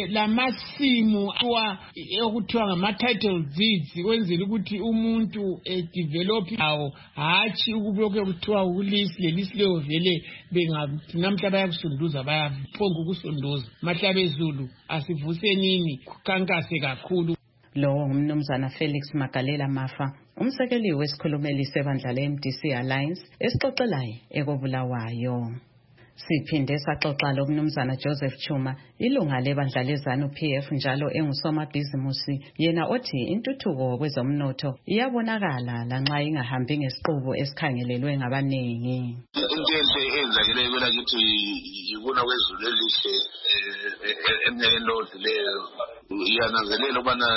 lamasimu okuthiwa ngama-title deeds kwenzela ukuthi umuntu develop awo, hatshi ukubokhe kuthiwa ulisi lelisi leyo vele namhla bayakusunduza bayaphonga ukusunduza. Mahlabezulu asivusenini kukankase kakhulu. Lo ngumnumzana Felix Magalela Mafa, umsekeli wesikhulumeli sebandla le-MDC Alliance esixoxelayo ekobulawayo. Siphinde saxoxa loMnumzana Joseph Chuma, ilunga lebandla leZANU-PF njalo engusomabhizimusi, yena othi intuthuko kwezomnotho iyabonakala lanxa ingahambi ngesiqubu esikhangelelwe ngabaningi. Into enhle eyenzakeleyo kwelakithi yikuna kwezulu elihle eminyakeni odluleyo. Iyananzelela ukubana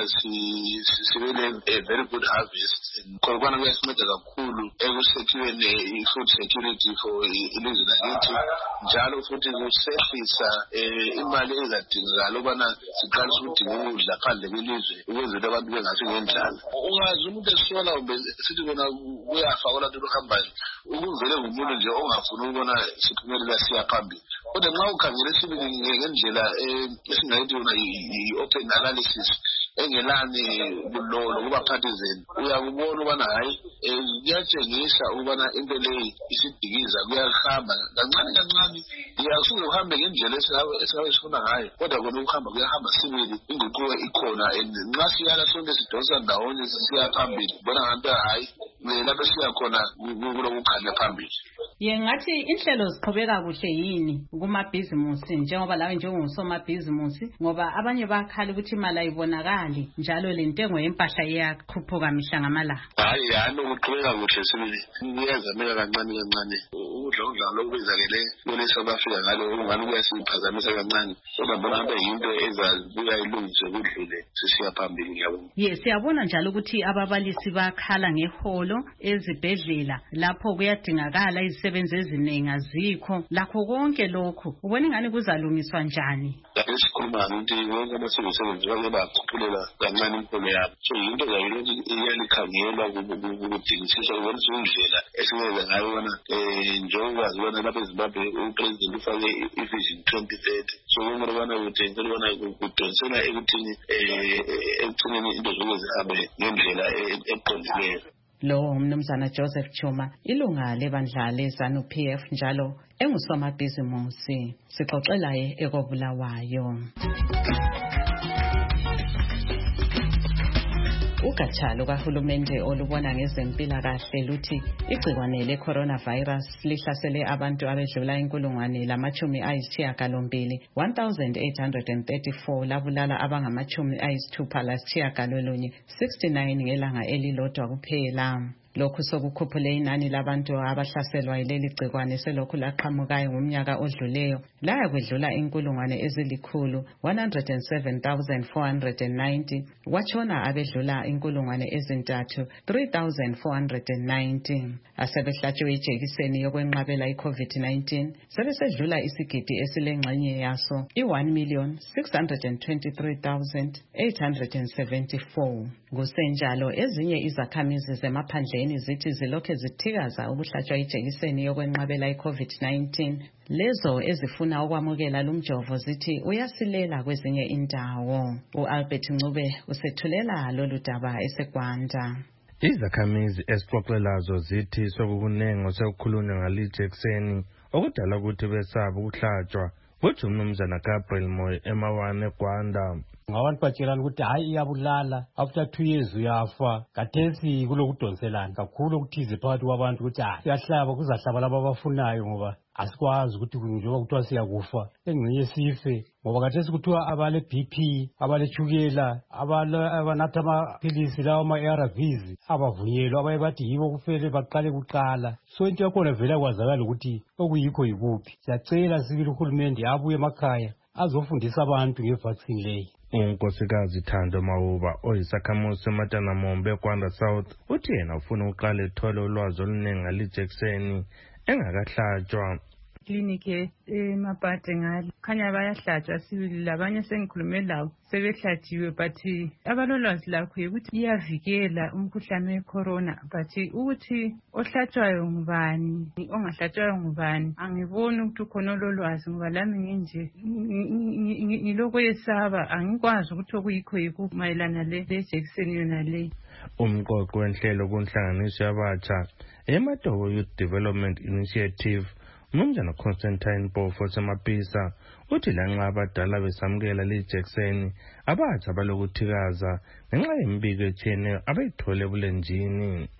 sibele a very good harvest. Khona kuyasinceda kakhulu ekusecurity i-food security for ilizwe lakithi, njalo futhi kusehlisa imali ezadingakala ukubana siqalise ukudinga ukudla phandle kwelizwe ukwenzela abantu bengafi ngendlala. Ungazi umuntu esisola kumbe sithi kona kuyafa kolanto oluhambayo, ukuvele ngumuntu nje ongafuni ukubona siphumelela siya phambili. Kodwa nxa ukhangele sibili ngendlela esingayithi yona i-open analysis engelani bulolo kuba partisan, uyakubona ubana hayi kuyatshengisa ukubana into leyi isidikiza kuyahamba kancane kancane. Iyasuke uhambe ngendlela esingabe sifuna ngayo, kodwa kona ukuhamba kuyahamba sibili, inguquko ikhona. Nxa siyala sonke sidonsa ndawonye siya phambili, bona nganto hayi lapho siya khona kulokukhanya phambili. Yengathi inhlelo ziqhubeka kuhle yini kumabhizimusi njengoba lawe njengosomabhizimusi, ngoba abanye bakhala ukuthi imali ayibonakali njalo lentengo yempahla iyakhuphuka mihla ngamalanga. Hayi yani ukuqhubeka kuhle sibili kuyazameka kancane kancane. Ukudla lokwenzakele kule South Africa ngalo ungani kuyasiphazamisa kancane, kodwa bona hamba yinto ezabuya ilungiswe kudlule sisiya phambili ngiyabona. Yes, siyabona njalo ukuthi ababalisi bakhala ngeholo ezibhedlela lapho kuyadingakala izisebenzi eziningi azikho. Lakho konke lokhu ubona ingani kuzalungiswa njani? Esikhuluma ukuthi wonke abasebenzi bake baqhuphulela kancane impilo yabo. So yinto ukuthi iyalikhangelwa ukudingisisa ukwenza indlela esingenza ngayo bona njengoba zibona lapha eZimbabwe upresident ufake ivision 2030. So kumele bona uthengele bona kudonsela ekuthini ekugcineni into zonke zihambe ngendlela eqondileyo. Lo umnumzana Joseph Chuma, ilunga lebandla leZANU-PF njalo engusomabhizimusi, sixoxela ekobulawayo. Ugatsha lukahulumende olubona ngezempilakahle luthi igcikwane le-coronavirus lihlasele abantu abedlula 1,834 labulala abangama-69 ngelanga elilodwa kuphela. Lokhu sokukhuphule inani labantu abahlaselwa yileli gcikwane selokhu laqhamukayo ngomnyaka odluleyo laya kwedlula 107,490 watshona abedlula 3,490 asebehlatshiwe ijekiseni yokwenqabela i-COVID-19 sebesedlula isigidi esilengxenye yaso i-1,623,874. Kusenjalo ezinye izakhamizi zemaphandleni zithi zilokhe zithikaza ukuhlatshwa ijekiseni yokwenqabela i-COVID-19. Lezo ezifuna ukwamukela lumjovo zithi uyasilela kwezinye indawo. U-Albert Ncube usethulela lolu daba eseGwanda. Izakhamizi esixoxelazo zithi sokukunengi osekukhulunywa ngalijekiseni okudala ukuthi besaba ukuhlatshwa. Kuthi uMnumzana Gabriel Moyo emawane eGwanda. Ngabantu batshelana ukuthi hayi iyabulala, after 2 years uyafa. Kathesi kulokudonselana kakhulu okuthize phakathi kwabantu ukuthi siyahlaba kuzahlaba laba abafunayo ngoba asikwazi ukuthi njengoba kuthiwa siyakufa engxenye sife, ngoba kathesi kuthiwa abale BP, abale chukela, abanatha amaphilisi lawa ama-ARVs abavunyelwa, abaye bathi yibo kufele baqale kuqala. So into yakhona vele kwazakala ukuthi okuyikho yikuphi. Siyacela sibili uhulumende abuye emakhaya azofundisa abantu ngevaccine leyi. Unkosikazi Thando Mawuba oyisakhamuzi seMatanamombe eGwanda South uthi yena ufuna uqala ethole ulwazi oluningi ngalijekiseni engakahlatshwa. Kliniki emapate ngalo khanya bayahlatshwa sibili labanye sengikhulume lawo sebehlatshiwe, but abalolwazi lakho ukuthi iyavikela umkhuhlane wecorona, but ukuthi ohlatshwayo ngubani ongahlatshwayo ngubani angiboni ukuthi ukhona lolwazi, ngoba lami nginje ngiloko yesaba angikwazi ukuthi okuyikho yikho mayelana lejekiseni yona le. Umqoqo wenhlelo kunhlanganiso yabatsha eMatobo Youth Development Initiative Mnumzana Constantine Bofo semapisa uthi lanxa abadala besamukela lijekiseni abatsha balokuthikaza ngenxa yembiko etshiyeneyo abayithole ebulenjini.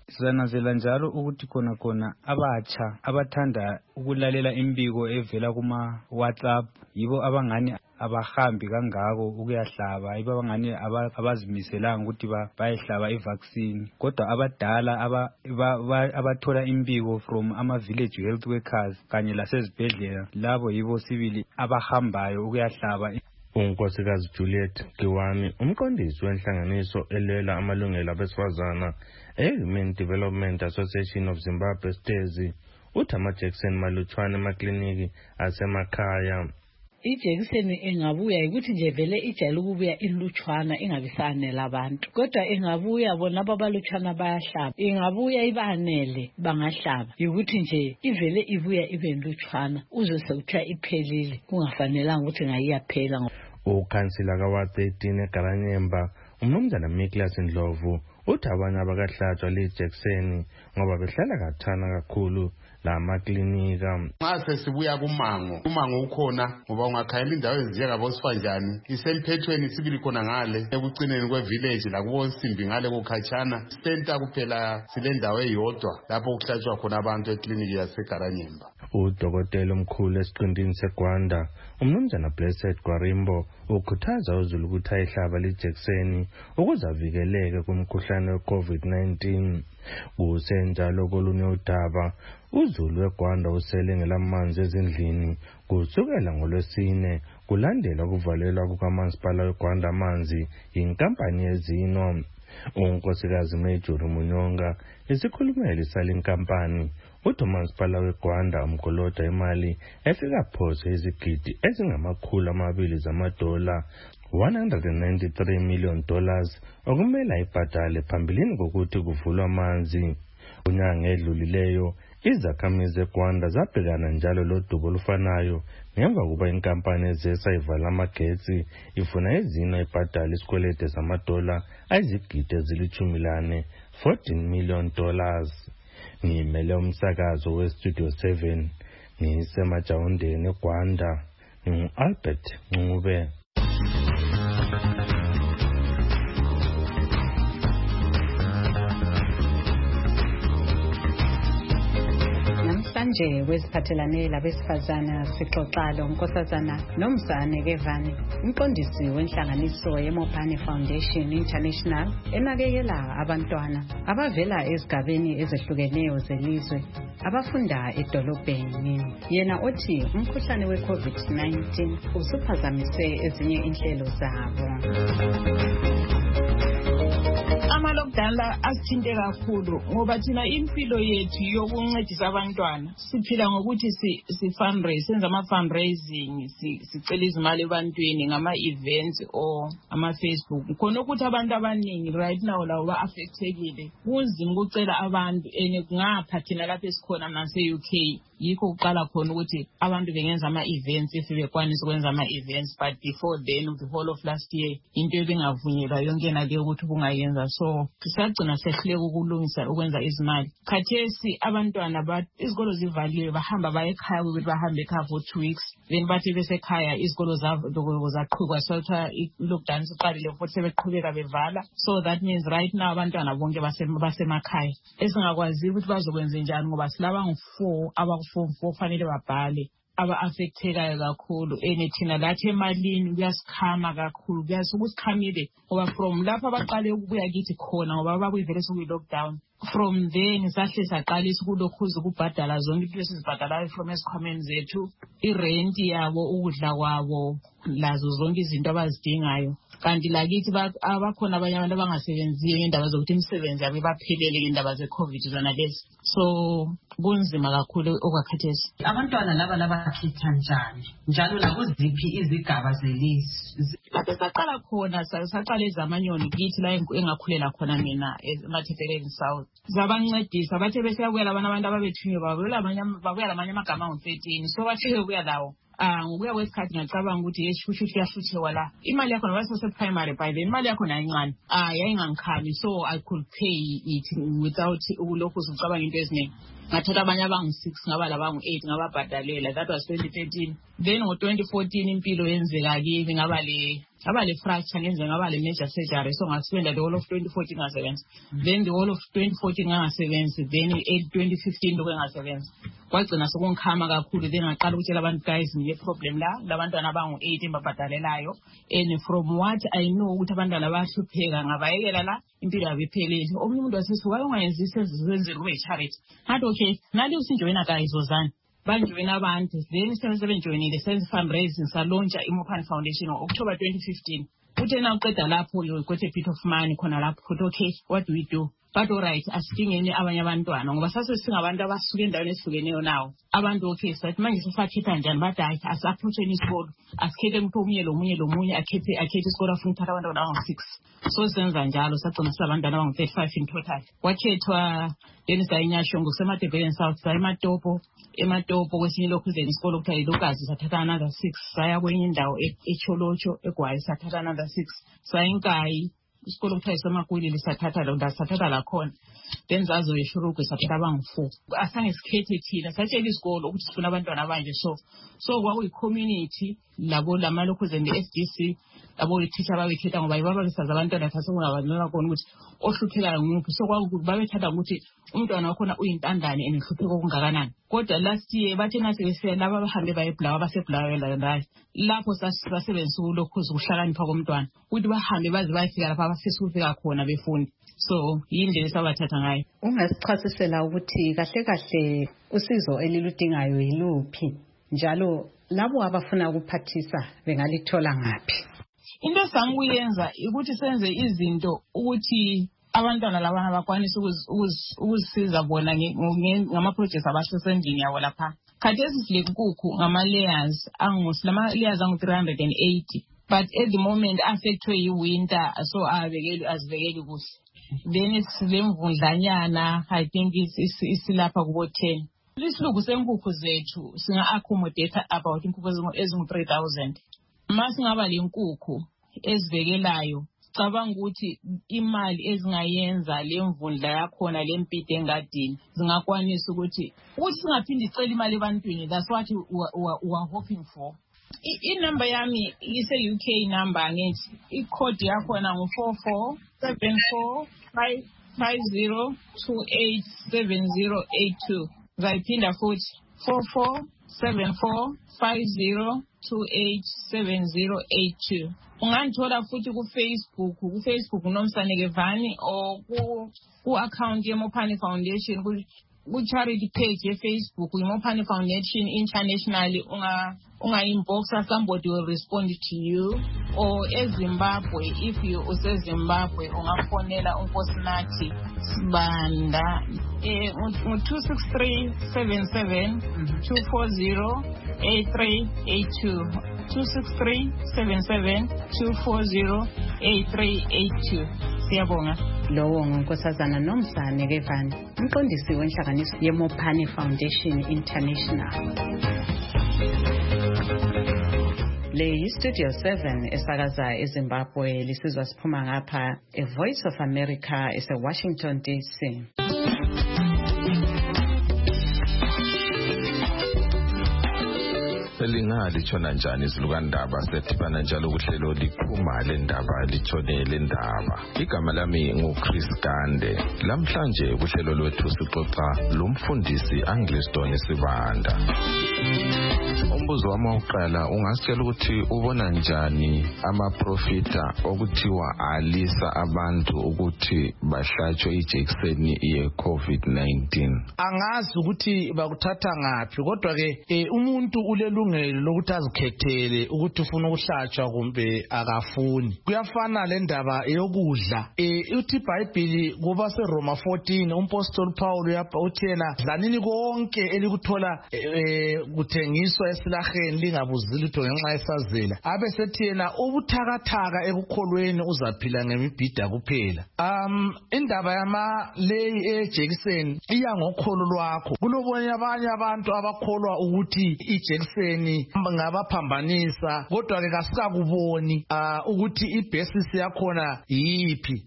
Sizanazela njalo ukuthi khona abatsha abathanda ukulalela imbiko evela kuma WhatsApp yibo abangani abahambi kangako ukuyahlaba, yibo abangani abazimiselanga ukuthi bayehlaba ivaccine. Kodwa abadala abathola imbiko from ama-village health workers kanye lasezibhedlela, labo yibo sibili abahambayo ukuyahlaba. uNkosikazi Juliet Kiwani, umqondisi wenhlanganiso elwela amalungelo abesifazana e-Human Development Association of Zimbabwe Stezi, uthi ama-Jackson malutshwane emakliniki asemakhaya. Ijekiseni engabuya ukuthi nje vele ijayele ukubuya ilutshwana ingabisanele abantu, kodwa engabuya bona ababalutshwana bayahlaba, ingabuya ibanele bangahlaba, ukuthi nje ivele ibuya ibe lutshwana uze sekuthiwa iphelile kungafanelanga ukuthi ngayiyaphela. Ukhansila kaWard 13 eGaranyemba, umnumzana Miklas Ndlovu, uthi abanye abakahlatshwa lijekiseni ngoba behlala kathana kakhulu la maklinika. Mase sibuya kumango ukhona ngoba ungakhayela indawo ezinjengabo Sifanjani isemphethweni sibili khona ngale ekucineni kwevillage la kubo Nsimbi ngale kokhatshana center kuphela sile ndawo eyodwa lapho kuhlatshwa khona abantu ekliniki yaseGaranyemba. Udokotela omkhulu esiqindini seGwanda, umnumzana Blessed Gwarimbo, ukhuthaza uzulu ukuthi ayihlaba lijekiseni ukuze avikeleke kumkhuhlane we-COVID-19. Kusenjalo kolunye udaba, uzulu weGwanda usele ngelamanzi ezindlini kusukela ngoLwesine kulandela ukuvalelwa kukamasipala weGwanda amanzi yinkampani yeZino. uNkosikazi Major Munyonga, isikhulumeli salenkampani, uthi umasipala weGwanda umgoloda imali efika phose izigidi ezingama200 zamadola, $193 million, okumele ayibhadale phambilini kokuthi kuvulwa amanzi. Unyanga edlulileyo, izakhamizi zeGwanda zabhekana njalo lodubo olufanayo ngemva kuba inkampani ezesa ivala amagetsi ifuna iZino ibhadale isikwelede zamadola ayizigidi ezili-14, $14 million. Ngimele umsakazo weStudio 7 ngisemajawundeni eGwanda, Albert Ncube. Namhlanje weziphathelane labesifazana sixoxa loNkosazana Nomzane Kevani, umqondisi wenhlanganiso yeMopane Foundation International enakekela abantwana abavela ezigabeni ezehlukeneyo zelizwe abafunda edolobheni. Yena uthi umkhuhlane we-COVID-19 usuphazamise ezinye inhlelo zabo. Ama-lockdown asithinte kakhulu ngoba thina impilo yethu yokuncedisa abantwana siphila ngokuthi si-fundraise, senza ama-fundraising, sicela izimali ebantwini ngama-events or ama-Facebook. Khona ukuthi abantu abaningi right now lawo ba-affectekile, kunzima ukucela abantu and kungapha thina lapho esikhona nase-UK yikho kuqala khona ukuthi abantu bengenza ama-events if bekwanisa ukwenza ama-events, but before then the whole of last year into ebingavunyelwa yonke naleyo ukuthi kungayenza. So sisagcina sehluleka ukulungisa ukwenza izimali. Khathesi abantwana izikolo zivaliwe bahamba baye ekhaya ukuthi bahambe ekhaya for 2 weeks, then bathi besekhaya izikolo zaqhubeka sotha i-lockdown siqalile futhi sebeqhubeka bevala. So that means right now abantwana bonke basemakhaya esingakwazi ukuthi bazokwenza njani ngoba silaba ngu4 abaku-form 4 fanele babhale aba-affectekayo kakhulu and thina lathi emalini kuyasikhama kakhulu, kuyasikhamile ngoba from lapho abaqale ukubuya kithi khona ngoba babuyivele sokuyi-lockdown. From there ngisahle saqalisa ukulokhuza ukubhadala zonke into esizibhadalayo from esikhwameni zethu, irenti yabo, ukudla kwabo, lazo zonke izinto abazidingayo. Kanti lakithi abakhona abanye abantu abangasebenziyo ngendaba zokuthi imisebenzi yabo baphelele ngendaba ze-COVID zona lezi. So kunzima kakhulu okwakhathesi. Abantwana laba labakhetha njalo nakuziphi izigaba zelizwe? Lapho saqala khona saqala ezamanyoni kithi la engakhulela khona mina eMathepeleni South. Zabancedisa bathe besiyabuyela abantu ababethunywe babuya lamanye amagama angu-13, so bathe bebuya lawo. Ngokuya kwesikhathi ngiyacabanga ukuthi yeshushu kuyashuthiwa la. Imali yakho nabasese-primary by then imali yakho nayincane. Yayingangikhali, so I could pay it without ulokhu ucabanga into eziningi. ngathatha abanye abangu-6 ngaba labangu-8 ngababhadalela. That was 2013. Then ngo-2014 impilo yenzeka kimi ngaba le fracture ngenze ngaba le major surgery, so ngaspenda the whole of 2014 ngasebenza. Then the whole of 2014 ngangasebenzi, then 2015 lokho ngasebenza. Kwagcina sokungikhama kakhulu, then ngaqala ukutshela abantu guys ngile problem labantwana abangu-8 embabhadalelayo, and from what I know ukuthi abantwana bayahlupheka ngabayekela la impilo yabo iphelele. Omunye umuntu wasithi why ungayenzi isenzele kube charity. Ngathi okay, nali usinjoyina guys wozani banjoyina abantu, then sebenjoyinile senze fundraising salontsha iMopani Foundation ngo-October 2015. Uthe na uqeda lapho you got a bit of money khona lapho, but okay, what do we do? But alright, asidingeni abanye abantwana ngoba sasesingabantu abasuke endaweni ezihlukeneyo nawo. Abantu okay, sathi manje sisakhetha njani? Bathi hayi asi-approacheni isikolo, asikhethe umuntu omunye akhethe isikolo afuna ukuthatha abantwana abangu-6. So senza njalo sagcina silabantwana abangu-35 in total. Wakhethwa then sayinyasho ngokusemadebeleni South, ematopo kwesinye lokhuzeni isikolo kuthiwa ilokazi sathatha another 6. Saya kwenye indawo eCholocho eGwayi sathatha another 6. Sayinkayi isikolo kuthiwa isemakwili sathatha lakhona. Then zazo yeshurugwe sathatha abangu-4. Asange sikhethe thina, satshela isikolo ukuthi sifuna abantwana abanje. So kwakuyi-community labo lamalokhuzeni le-SDC labo ithisha babekhetha ngoba yibaba besazi abantwana sasekungabanela khona ukuthi ohluphekayo nguphi. So babethatha ukuthi umntwana wakhona uyintandane and uhlupheka okungakanani. Kodwa last year bathi nathi besiya laba bahambe bayebulawa basebulawa layo lapho sasebenzisa ulokhuza ukuhlakanipha komntwana ukuthi bahambe baze bayefika lapha abafisa ukufika khona befundi. So yindlela esabathatha ngayo. Ungasichasisela ukuthi kahle kahle usizo eliludingayo yiluphi, njalo labo abafuna ukuphathisa bengalithola ngaphi? Into sanguyenza ukuthi senze izinto ukuthi abantwana labana bakwanise ukuzisiza bona ngama-projects abasesendlini yabo lapha. Khathesi sile nkukhu ngama-layers lama-layers angu-380, but at the moment affectwe yi-winter, so azibekeli kuhle. Then silemvundlanyana, I think isilapha kubo 10. Isilugu senkukhu zethu singa-accommodate about inkukhu ezingu-3,000. Masingaba le nkukhu ezivekelayo, cabanga ukuthi imali ezingayenza lemvundla yakhona lempide engadini zingakwanisa ukuthi singaphindi icela imali ebantwini. That's what we are hoping for. I-number yami ise-UK number ngithi i-code yakhona ngu-447450287082. Ngayiphinda futhi 447450287082. Ungangithola futhi ku-Facebook uNomsaneke Vani or ku-account yeMopani Foundation, ku-charity page ye-Facebook yeMopani Foundation International. Unga-inboxa, somebody will respond to you. Or eZimbabwe, if you useZimbabwe ungafonela uNkosinathi Sibanda ngo-26377 240 8382 26377 240 8382. Siyabonga. Lowo nguNkosazana Nomsaneke Vani, umqondisi wenhlanganiso yeMopani Foundation International. Le Studio 7 esakaza eZimbabwe, lisizwa siphuma ngapha eVoice of America eseWashington DC. Lingatshona njani izilukandaba sethibana njalo kuhlelo liphuma lendaba litshone lendaba. Igama lami nguChris Gande. Lamhlanje kuhlelo lwethu sixoxa lomfundisi Angliston Sibanda. Umbuzo wami wokuqala, ungasitshela ukuthi ubona njani amaprofita okuthiwa alisa abantu ukuthi bahlatshwe ijekiseni ye-COVID-19? Angazi ukuthi bakuthatha ngaphi, kodwa ke umuntu ulelungelo lokuthi azikhethele ukuthi ufuna ukuhlatshwa kumbe akafuni. Kuyafana le ndaba yokudla. Uthi iBhayibheli kuba seRoma 14 umpostoli Paul uthena dlanini konke elikuthola kuthengiswa esilaheni lingabuzili lutho ngenxa yesazela abe sethi yena ubuthakathaka ekukholweni uzaphila ngemibhida kuphela. Indaba yama-leyi ejekiseni iya ngokholo lwakho. Kulobonye abanye abantu abakholwa ukuthi ijekiseni ngabaphambanisa, kodwa ke kasikakuboni ukuthi ibhesisi yakhona yiphi.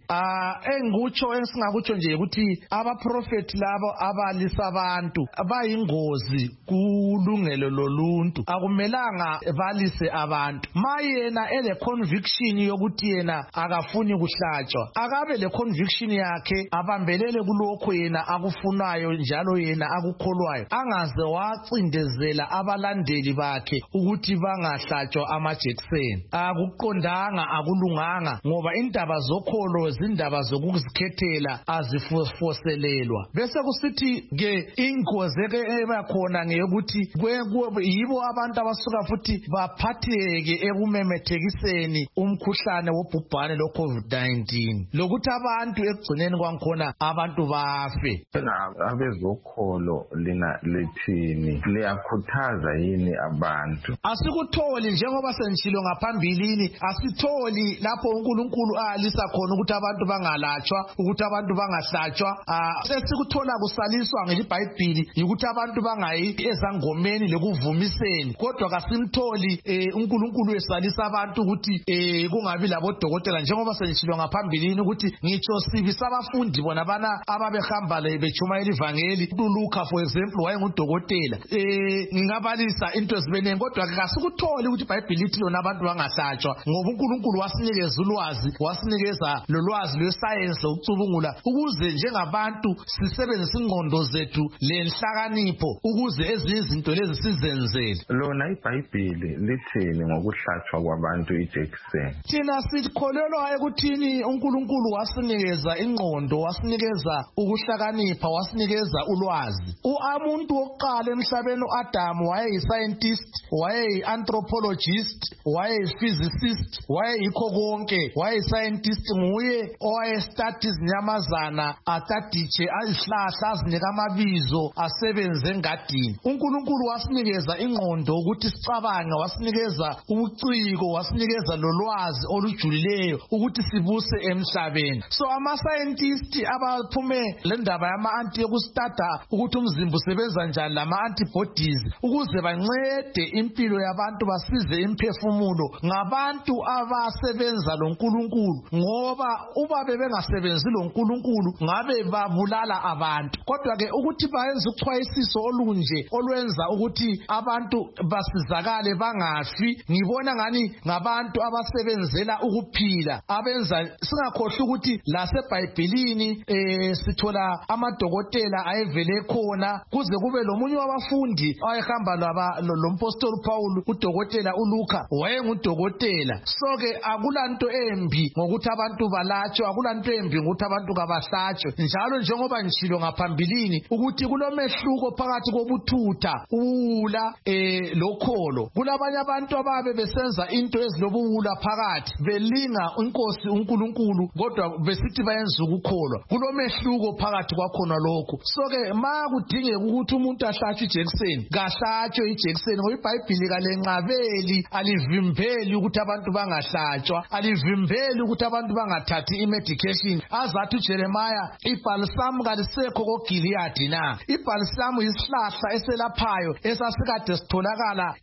Ensingakutsho nje ukuthi abaprofeti labo abalisa abantu bayingozi kulungelo loluntu. Akumelanga balise abantu. Mayena ele conviction yokuthi yena akafuni kuhlatshwa, akabe le conviction yakhe abambelele kulokho yena akufunayo njalo yena akukholwayo, angaze wacindezela abalandeli bakhe ukuthi bangahlatshwa amajekiseni. Akuqondanga, akulunganga, ngoba indaba zokholo zindaba zokuzikhethela azifoselelwa. Bese kusithi ke ingozi eba khona ngeyokuthi yibo abantu abasuka futhi baphatheke ekumemethekiseni umkhuhlane wobhubhane lo-COVID-19, lokuthi abantu ekugcineni kwankhona abantu bafe. Abezokholo lina lethini, liyakhuthaza yini abantu? Asikutholi njengoba senjilo ngaphambilini, asitholi lapho uNkulunkulu alisa khona ukuthi abantu bangalatshwa, ukuthi abantu bangahlatshwa. Sesikuthola kusaliswa ngelibhayibhili ukuthi abantu bangayi ezangomeni lekuvumiseni, kodwa kasimtholi uNkulunkulu esalisa abantu ukuthi kungabi labodokotela njengoba senjilo ngaphambilini ukuthi ngitsho sibi sabafundi bona bana ababehamba betshumayela ivangeli. uLuka for example wayengudokotela. Ngingabalisa into ezibeneni, kodwa kasikutholi ukuthi iBhayibhili lithi lona abantu bangahlatshwa, ngoba uNkulunkulu wasinikeza ulwazi, wasinikeza lolwazi lwesayensi ukucubungula ukuze njengabantu sisebenzise ingqondo zethu lenhlakanipho ukuze ezinye izinto lezi sizenzele. Lona iBhayibhili lithini ngokuhlatshwa kwabantu ijekiseni? Thina sikholelwa ekuthini uNkulunkulu wasinikeza ingqondo, wasinikeza ukuhlakanipha, wasinikeza ulwazi. Umuntu wokuqala emhlabeni uAdamu wayeyi-scientist, wayeyi-anthropologist, wayeyi-physicist, wayeyikho konke, wayeyi-scientist. Nguye owayestudy izinyamazana, ataditshe izihlahla, azinike amabizo, asebenze engadini. uNkulunkulu wasinikeza ingqondo ukuthi sicabange, wasinikeza ubuciko, wasinikeza lolwazi olujulileyo ukuthi sibuse emhlabeni. So ama-scientist abaphume le ndaba yama-anti yokustada ukuthi umzimba usebenza njani, lama-antibodies, ukuze bancede impilo yabantu, basize imphefumulo, ngabantu abasebenza loNkulunkulu, ngoba uba bebengasebenzi loNkulunkulu ngabe babulala abantu. Kodwa ke ukuthi bayenze uchwayisiso olunje olwenza ukuthi abantu basizakale bangafi, ngibona ngani ngabantu abasebenzela ukuphila, abenza singakhohlwa ukuthi laseBhayibhilini sithola amadokotela ayevele khona, kuze kube lomunye wabafundi ayehamba lompostoli Paul, udokotela uLuka wayengudokotela. So ke akulanto embi ngokuthi abantu balatshwe, akulanto embi ngokuthi abantu kabahlatshwe, njalo njengoba ngishilo ngaphambilini ukuthi kulomehluko phakathi kobuthutha, uwula lokholo. Kulabanye abantu ababe besenza into ezilobuwula phakathi, belinga inkosi uNkulunkulu kodwa besithi bayenza ukukholwa. Kulomehluko phakathi kwakhona lokho. So ke ma kudingeka ukuthi umuntu ahlatshwe ijekiseni, kahlatshwe ijekiseni, ngoba iBhayibhili kalenqabeli, alivimbeli ukuthi abantu bangahlatshwa, alivimbeli ukuthi abantu bangathathi imedication. Azathi uJeremiah, ibhalisamu kalisekho koGiliyadi na. Ibhalisamu yisihlahla eselaphayo esasikade sitholakala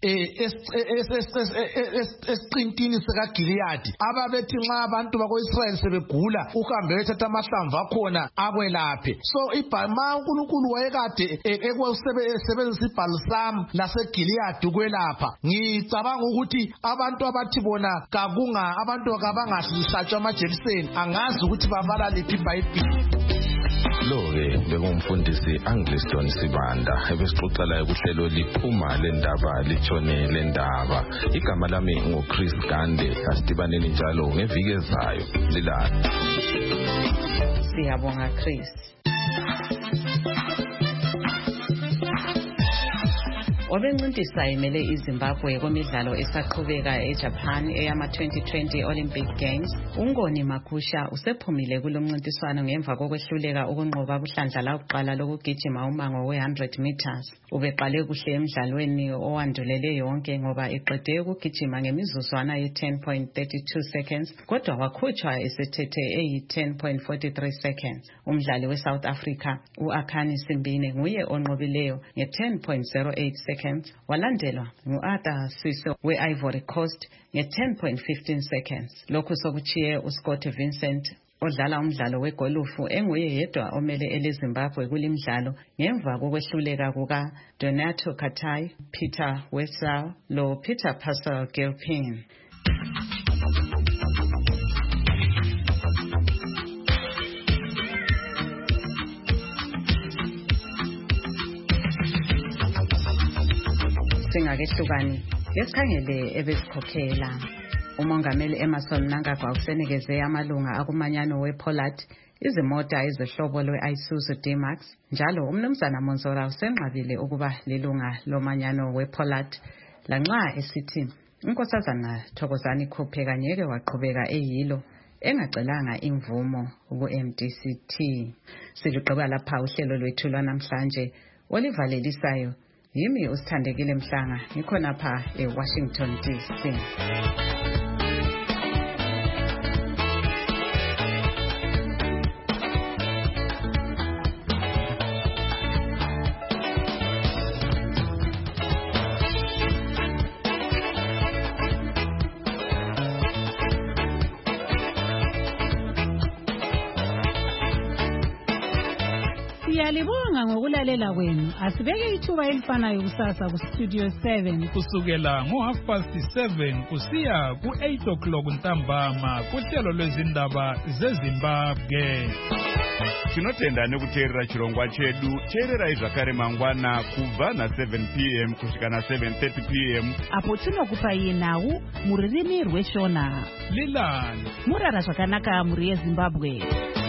esiqintini sikaGiliyadi. Ababethi nxa abantu bako-Israyeli sebegula uhambe wethatha amahlamvu akhona akwelaphe. So ma uNkulunkulu wayekade ekusebenzisa ibhalisamu laseGiliyadi ukwelapha. Ngicabanga ukuthi abantu abathi bona abantu kabangahlatshwa amajekiseni angazi ukuthi babala liphi iBhayibhili. Lo-ke bekungumfundisi Angliston Sibanda ebesixoxela kuhlelo liphuma lendaba litshone lendaba. Igama lami nguChris Gande. Asidibaneni njalo ngeviki ezayo. Lilani. Siyabonga Chris. Obencintisa imele iZimbabwe kwimidlalo esaqhubeka eJapan eyama-2020 Olympic Games, uNgoni Makhusha usephumile kulomncintiswano ngemva kokwehluleka ukunqoba kuhlandla lokuqala lokugijima umango we-100 meters. Ubeqale kuhle emidlalweni owandulele yonke ngoba eqede ukugijima ngemizuzwana ye-10.32 seconds, kodwa wakhutshwa esethethe eyi-10.43 seconds. Umdlali we-South Africa u-Akhani Simbine nguye onqobileyo nge-10.08 seconds, walandelwa ngu-Arthur Siso we-Ivory Coast nge-10.15 seconds. Lokhu sokuchiye uScott Vincent odlala umdlalo wegolufu enguye yedwa omele eleZimbabwe kulimdlalo ngemva kokwehluleka kuka Donato Katai, Peter Wessel lo Peter Purcell Gilpin. Singakehlukani lesikhangele ebesikhokhela. Umongameli Emmerson Mnangagwa usenikeze amalunga akumanyano wePollard izimota ezehlobo lwe-Isuzu D-Max. Njalo umnumzana Monzora usenqabile ukuba lilunga lomanyano wePollard, lanxa esithi unkosazana Thokozani Khuphe kanyeke waqhubeka eyilo engacelanga imvumo ku-MDCT. Siluqoba lapha uhlelo lwethu lwanamhlanje olivalelisayo. Yimi usithandekile Mhlanga, ngikhona pha eWashington DC. Siyalibonga ngokulalela kwenu. Asibeke ithuba elifanayo kusasa ku Studio 7 kusukela ngo7:30 kusiya ku8 ntambama kuhlelo lwezindaba zeZimbabwe. Tinotenda nekuteerera chirongwa chedu. Teererai zvakare mangwana kubva na7 p.m. kusvika na7:30 p.m. apo tinokupai nhau muririmi rweShona. Lilani murara zvakanaka muri yeZimbabwe.